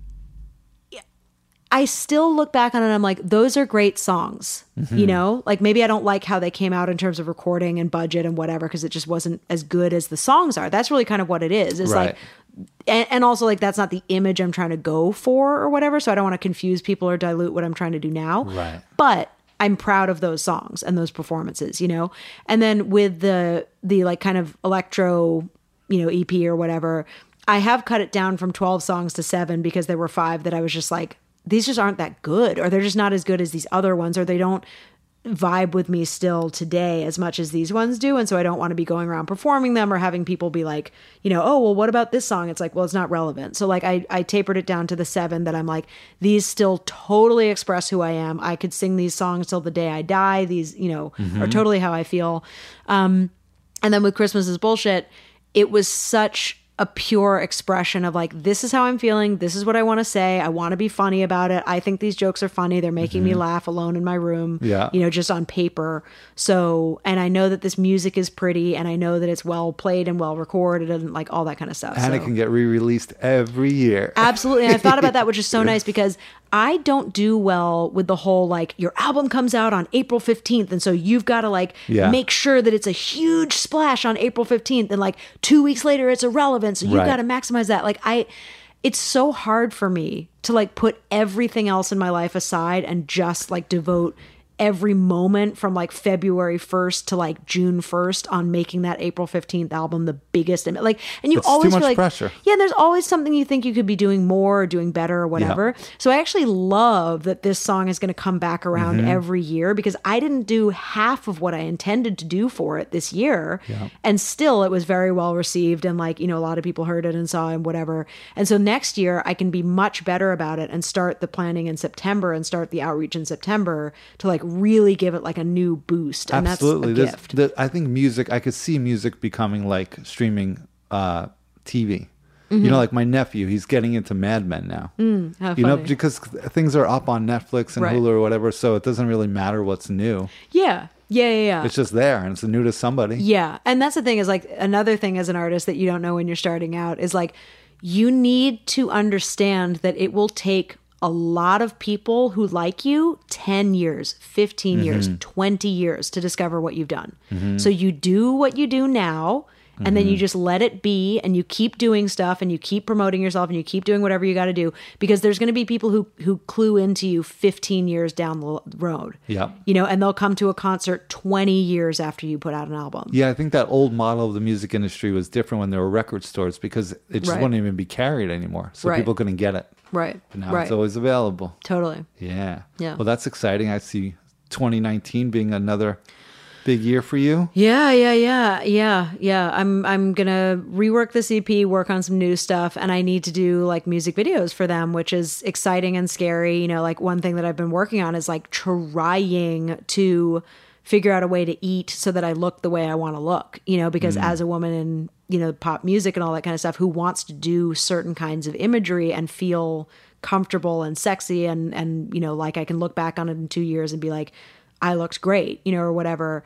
I still look back on it and I'm like, those are great songs, Mm-hmm. you know? Like maybe I don't like how they came out in terms of recording and budget and whatever because it just wasn't as good as the songs are. That's really kind of what it is. It's Right. like, and, and also like that's not the image I'm trying to go for or whatever. So I don't want to confuse people or dilute what I'm trying to do now. Right. But I'm proud of those songs and those performances, you know? And then with the the like kind of electro, you know, E P or whatever, I have cut it down from twelve songs to seven because there were five that I was just like, these just aren't that good, or they're just not as good as these other ones, or they don't vibe with me still today as much as these ones do. And so I don't want to be going around performing them or having people be like, you know, oh, well, what about this song? It's like, well, it's not relevant. So like I, I tapered it down to the seven that I'm like, these still totally express who I am. I could sing these songs till the day I die. These, you know, Mm-hmm. are totally how I feel. Um, and then with Christmas is Bullshit, it was such a pure expression of like, this is how I'm feeling. This is what I want to say. I want to be funny about it. I think these jokes are funny. They're making me laugh alone in my room, Yeah. you know, just on paper. So, and I know that this music is pretty and I know that it's well played and well recorded and like all that kind of stuff. And so. it can get re-released every year. Absolutely. And I've thought about that, which is so nice because I don't do well with the whole like your album comes out on April fifteenth. And so you've got to like Yeah. make sure that it's a huge splash on April fifteenth. And like two weeks later, it's irrelevant. So you've Right. got to maximize that. Like I, it's so hard for me to like put everything else in my life aside and just like devote every moment from like February first to like June first on making that April fifteenth album the biggest. Like, and you It's too always much feel like, pressure. yeah, there's always something you think you could be doing more or doing better or whatever. So I actually love that this song is going to come back around Mm-hmm. every year because I didn't do half of what I intended to do for it this year. And still it was very well received. And like, you know, a lot of people heard it and saw it and whatever. And so next year I can be much better about it and start the planning in September and start the outreach in September to like really give it like a new boost. And Absolutely. that's a This- gift. the- I think music, I could see music becoming like streaming uh, T V. Mm-hmm. You know, like my nephew, he's getting into Mad Men now. How You know, funny. because things are up on Netflix and Right. Hulu or whatever, so it doesn't really matter what's new. Yeah. Yeah. Yeah. Yeah. It's just there and it's new to somebody. Yeah. And that's the thing is like another thing as an artist that you don't know when you're starting out is like you need to understand that it will take a lot of people who like you ten years, fifteen years, twenty years to discover what you've done. So you do what you do now. And then you just let it be and you keep doing stuff and you keep promoting yourself and you keep doing whatever you got to do because there's going to be people who, who clue into you fifteen years down the road. Yep. You know, and they'll come to a concert twenty years after you put out an album. Yeah, I think that old model of the music industry was different when there were record stores because it just Right. wouldn't even be carried anymore. So Right. people couldn't get it. Right. But now right. it's always available. Totally. Yeah. Yeah. Well, that's exciting. I see twenty nineteen being another big year for you. Yeah, yeah, yeah, yeah, yeah. I'm I'm gonna rework the E P, work on some new stuff, and I need to do like music videos for them, which is exciting and scary. You know, like one thing that I've been working on is like trying to figure out a way to eat so that I look the way I want to look. You know, because as a woman in you know pop music and all that kind of stuff, who wants to do certain kinds of imagery and feel comfortable and sexy and and you know like I can look back on it in two years and be like, I looked great, you know, or whatever.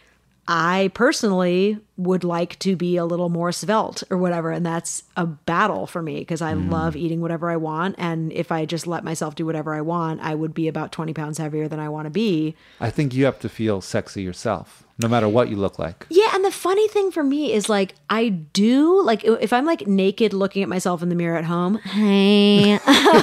I personally would like to be a little more svelte or whatever. And that's a battle for me because I Mm. love eating whatever I want. And if I just let myself do whatever I want, I would be about twenty pounds heavier than I want to be. I think you have to feel sexy yourself, no matter what you look like. Yeah, and the funny thing for me is like I do like if I'm like naked looking at myself in the mirror at home, hey,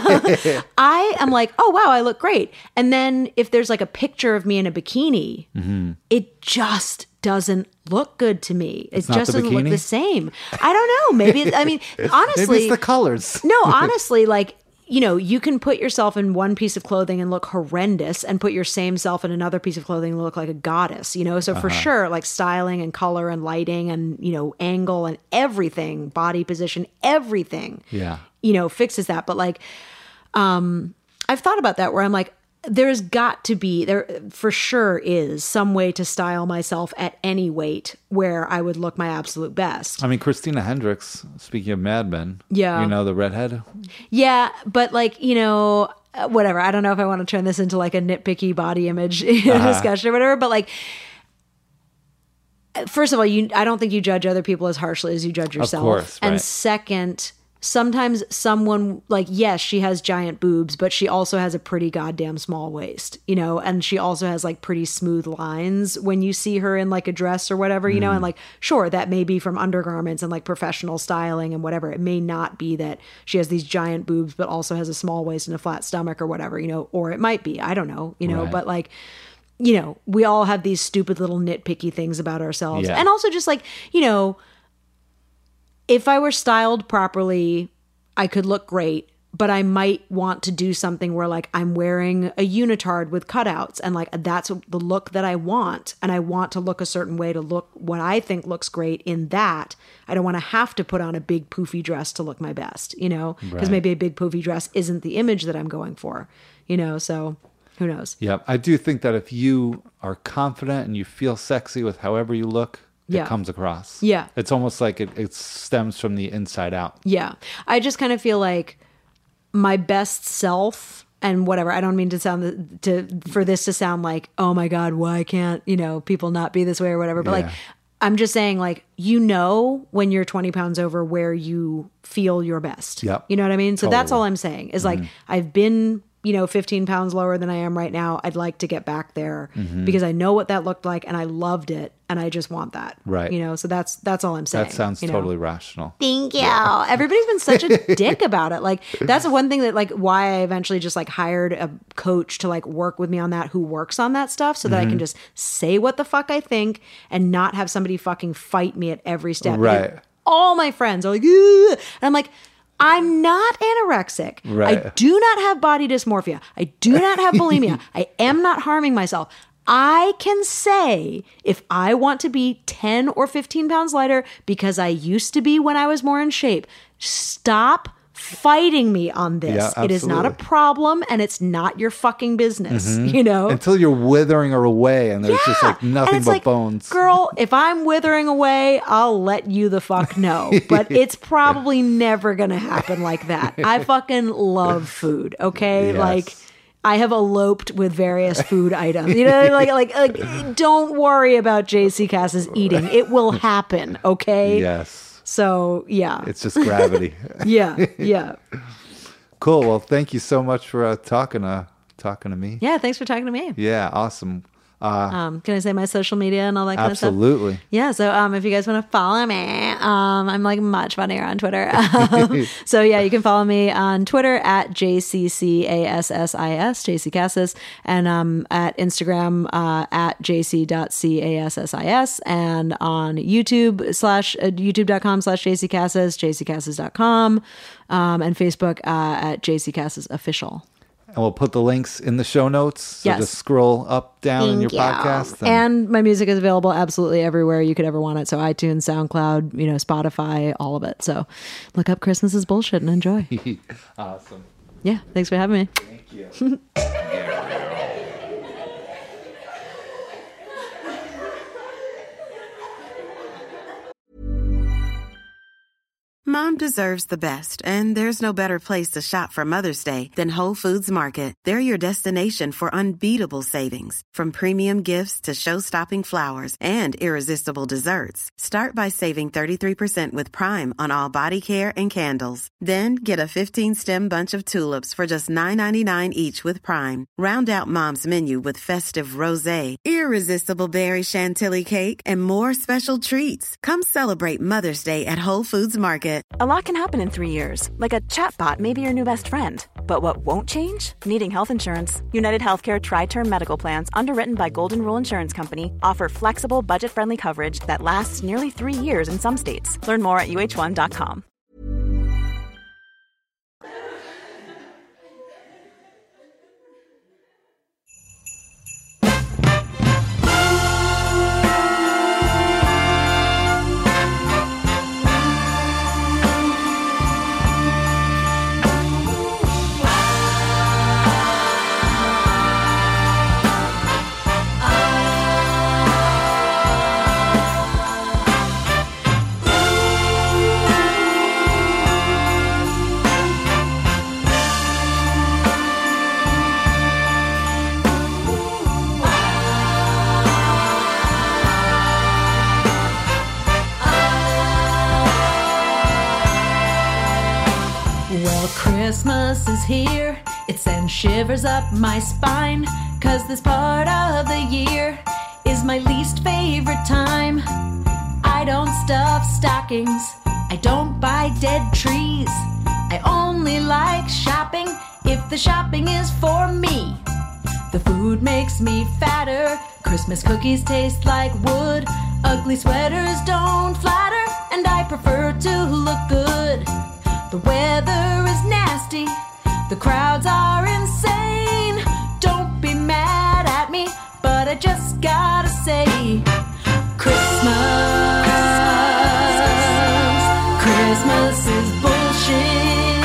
I am like, oh wow, I look great. And then if there's like a picture of me in a bikini, it just doesn't look good to me. It not just the doesn't look bikini? the same. I don't know. Maybe it- I mean honestly, Maybe it's the colors. no, honestly, like, you know, you can put yourself in one piece of clothing and look horrendous and put your same self in another piece of clothing and look like a goddess, you know? So for sure, like styling and color and lighting and, you know, angle and everything, body position, everything, Yeah. you know, fixes that. But like, um, I've thought about that where I'm like, there's got to be, there for sure is some way to style myself at any weight where I would look my absolute best. I mean, Christina Hendricks, speaking of Mad Men, Yeah. you know, the redhead. Yeah, but like, you know, uh, whatever. I don't know if I want to turn this into like a nitpicky body image uh-huh. discussion or whatever, but like, first of all, you I don't think you judge other people as harshly as you judge yourself. Of course, right. And second, sometimes someone, like, yes, she has giant boobs, but she also has a pretty goddamn small waist, you know, and she also has like pretty smooth lines when you see her in like a dress or whatever, you mm. know, and like, sure, that may be from undergarments and like professional styling and whatever. It may not be that she has these giant boobs, but also has a small waist and a flat stomach or whatever, you know, or it might be, I don't know, you know, right. but like, you know, we all have these stupid little nitpicky things about ourselves. Yeah. And also just like, you know, if I were styled properly, I could look great, but I might want to do something where like I'm wearing a unitard with cutouts and like that's the look that I want. And I want to look a certain way to look what I think looks great in that. I don't want to have to put on a big poofy dress to look my best, you know, because Right. maybe a big poofy dress isn't the image that I'm going for, you know, so who knows? Yeah, I do think that if you are confident and you feel sexy with however you look, Yeah. it comes across. Yeah. It's almost like it, it stems from the inside out. Yeah. I just kind of feel like my best self and whatever. I don't mean to sound to for this to sound like, oh my God, why can't, you know, people not be this way or whatever. But Yeah. like, I'm just saying, like, you know, when you're twenty pounds over where you feel your best. Yep. You know what I mean? So that's Totally. all I'm saying is like, I've been, you know, fifteen pounds lower than I am right now. I'd like to get back there because I know what that looked like and I loved it. And I just want that. Right. You know, so that's, that's all I'm saying. That sounds you know? totally rational. Thank you. Everybody's been such a dick about it. Like, that's one thing that, like, why I eventually just, like, hired a coach to, like, work with me on that who works on that stuff so that Mm-hmm. I can just say what the fuck I think and not have somebody fucking fight me at every step. Right. Because all my friends are like, "Ugh." And I'm like, I'm not anorexic. Right. I do not have body dysmorphia. I do not have bulimia. I am not harming myself. I can say if I want to be ten or fifteen pounds lighter because I used to be when I was more in shape, stop fighting me on this. Yeah, it is not a absolutely. problem and it's not your fucking business, you know? Until you're withering her away and there's just like And nothing it's but like, bones. Girl, if I'm withering away, I'll let you the fuck know. But it's probably never going to happen like that. I fucking love food, okay? Yes. Like, I have eloped with various food items. You know, like, like, like, don't worry about J C Cass's eating. It will happen, okay? Yes. So, yeah. It's just gravity. Yeah, yeah. Cool. Well, thank you so much for uh, talking to talking to me. Yeah, thanks for talking to me. Yeah, awesome. Um, can I say my social media and all that kind of stuff? Absolutely. Yeah, so um, if you guys want to follow me, um, I'm like much funnier on Twitter. Um, so yeah, you can follow me on Twitter at J C C A S S I S, J C Cassis, and um, at Instagram uh, at J C dot C A S S I S, and on YouTube slash uh, youtube.com slash J C Cassis, J C Cassis dot com, um, and Facebook uh, at J C Cassis Official. And we'll put the links in the show notes. So Yes. just scroll up, down in your Thank you. podcast. And my music is available absolutely everywhere you could ever want it. So iTunes, SoundCloud, you know, Spotify, all of it. So look up Christmas is Bullshit and enjoy. Awesome. Yeah. Thanks for having me. Thank you. Mom deserves the best, and there's no better place to shop for Mother's Day than Whole Foods Market. They're your destination for unbeatable savings, from premium gifts to show-stopping flowers and irresistible desserts. Start by saving thirty-three percent with Prime on all body care and candles. Then get a fifteen-stem bunch of tulips for just nine ninety-nine each with Prime. Round out Mom's menu with festive rosé, irresistible berry chantilly cake, and more special treats. Come celebrate Mother's Day at Whole Foods Market. A lot can happen in three years, like a chatbot may be your new best friend. But what won't change? Needing health insurance. United Healthcare Tri-Term Medical Plans, underwritten by Golden Rule Insurance Company, offer flexible, budget-friendly coverage that lasts nearly three years in some states. Learn more at U H one dot com. Well, Christmas is here. It sends shivers up my spine, 'cause this part of the year is my least favorite time. I don't stuff stockings, I don't buy dead trees. I only like shopping if the shopping is for me. The food makes me fatter, Christmas cookies taste like wood. Ugly sweaters don't flatter, and I prefer to look good. The weather is nasty, the crowds are insane. Don't be mad at me, but I just gotta say, Christmas, Christmas is bullshit.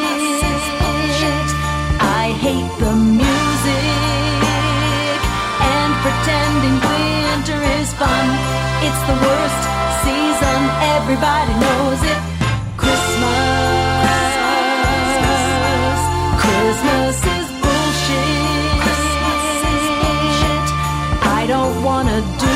I hate the music and pretending winter is fun. It's the worst season, everybody knows it. Christmas, Christmas is bullshit. I don't wanna do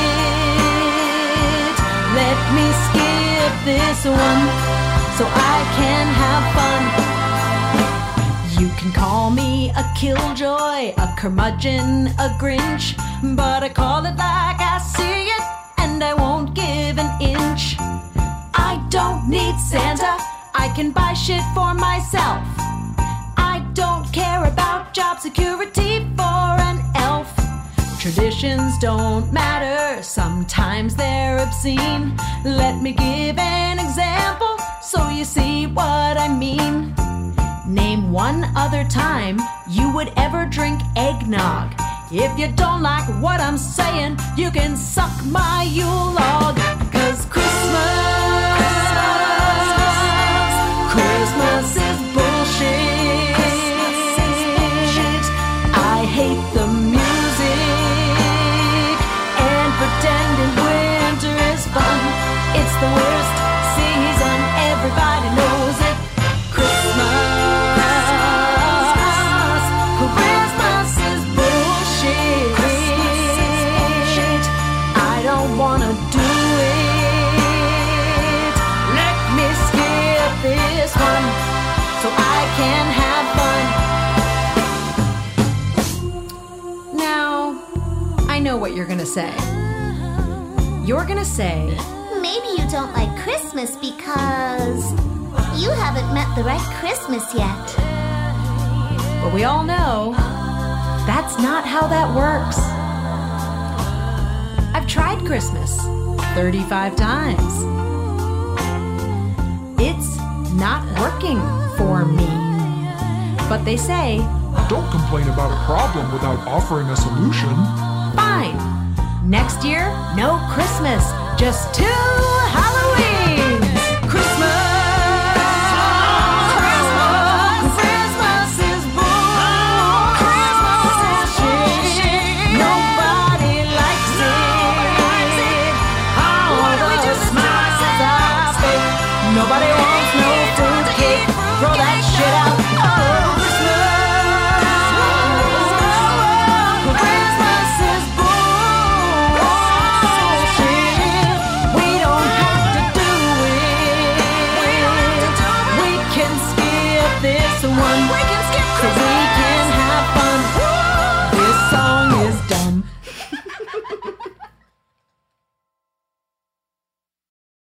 it. Let me skip this one so I can have fun. You can call me a killjoy, a curmudgeon, a Grinch, but I call it like I see it, and I won't give an inch. I don't need Santa, I can buy shit for myself. I don't care about job security for an elf. Traditions don't matter, sometimes they're obscene. Let me give an example so you see what I mean. Name one other time you would ever drink eggnog. If you don't like what I'm saying, you can suck my Yule log. 'Cause Christmas, Christmas is bullshit. I hate the music and pretending winter is fun. It's the worst season, everybody knows it. Christmas, Christmas is bullshit. I don't wanna do it. Let me skip this one so I can have fun. Now, I know what you're gonna say. You're gonna say, maybe you don't like Christmas because you haven't met the right Christmas yet. but we all know that's not how that works. I've tried Christmas thirty-five times. It's not working for me. But they say, don't complain about a problem without offering a solution. Fine. Next year, no Christmas, just two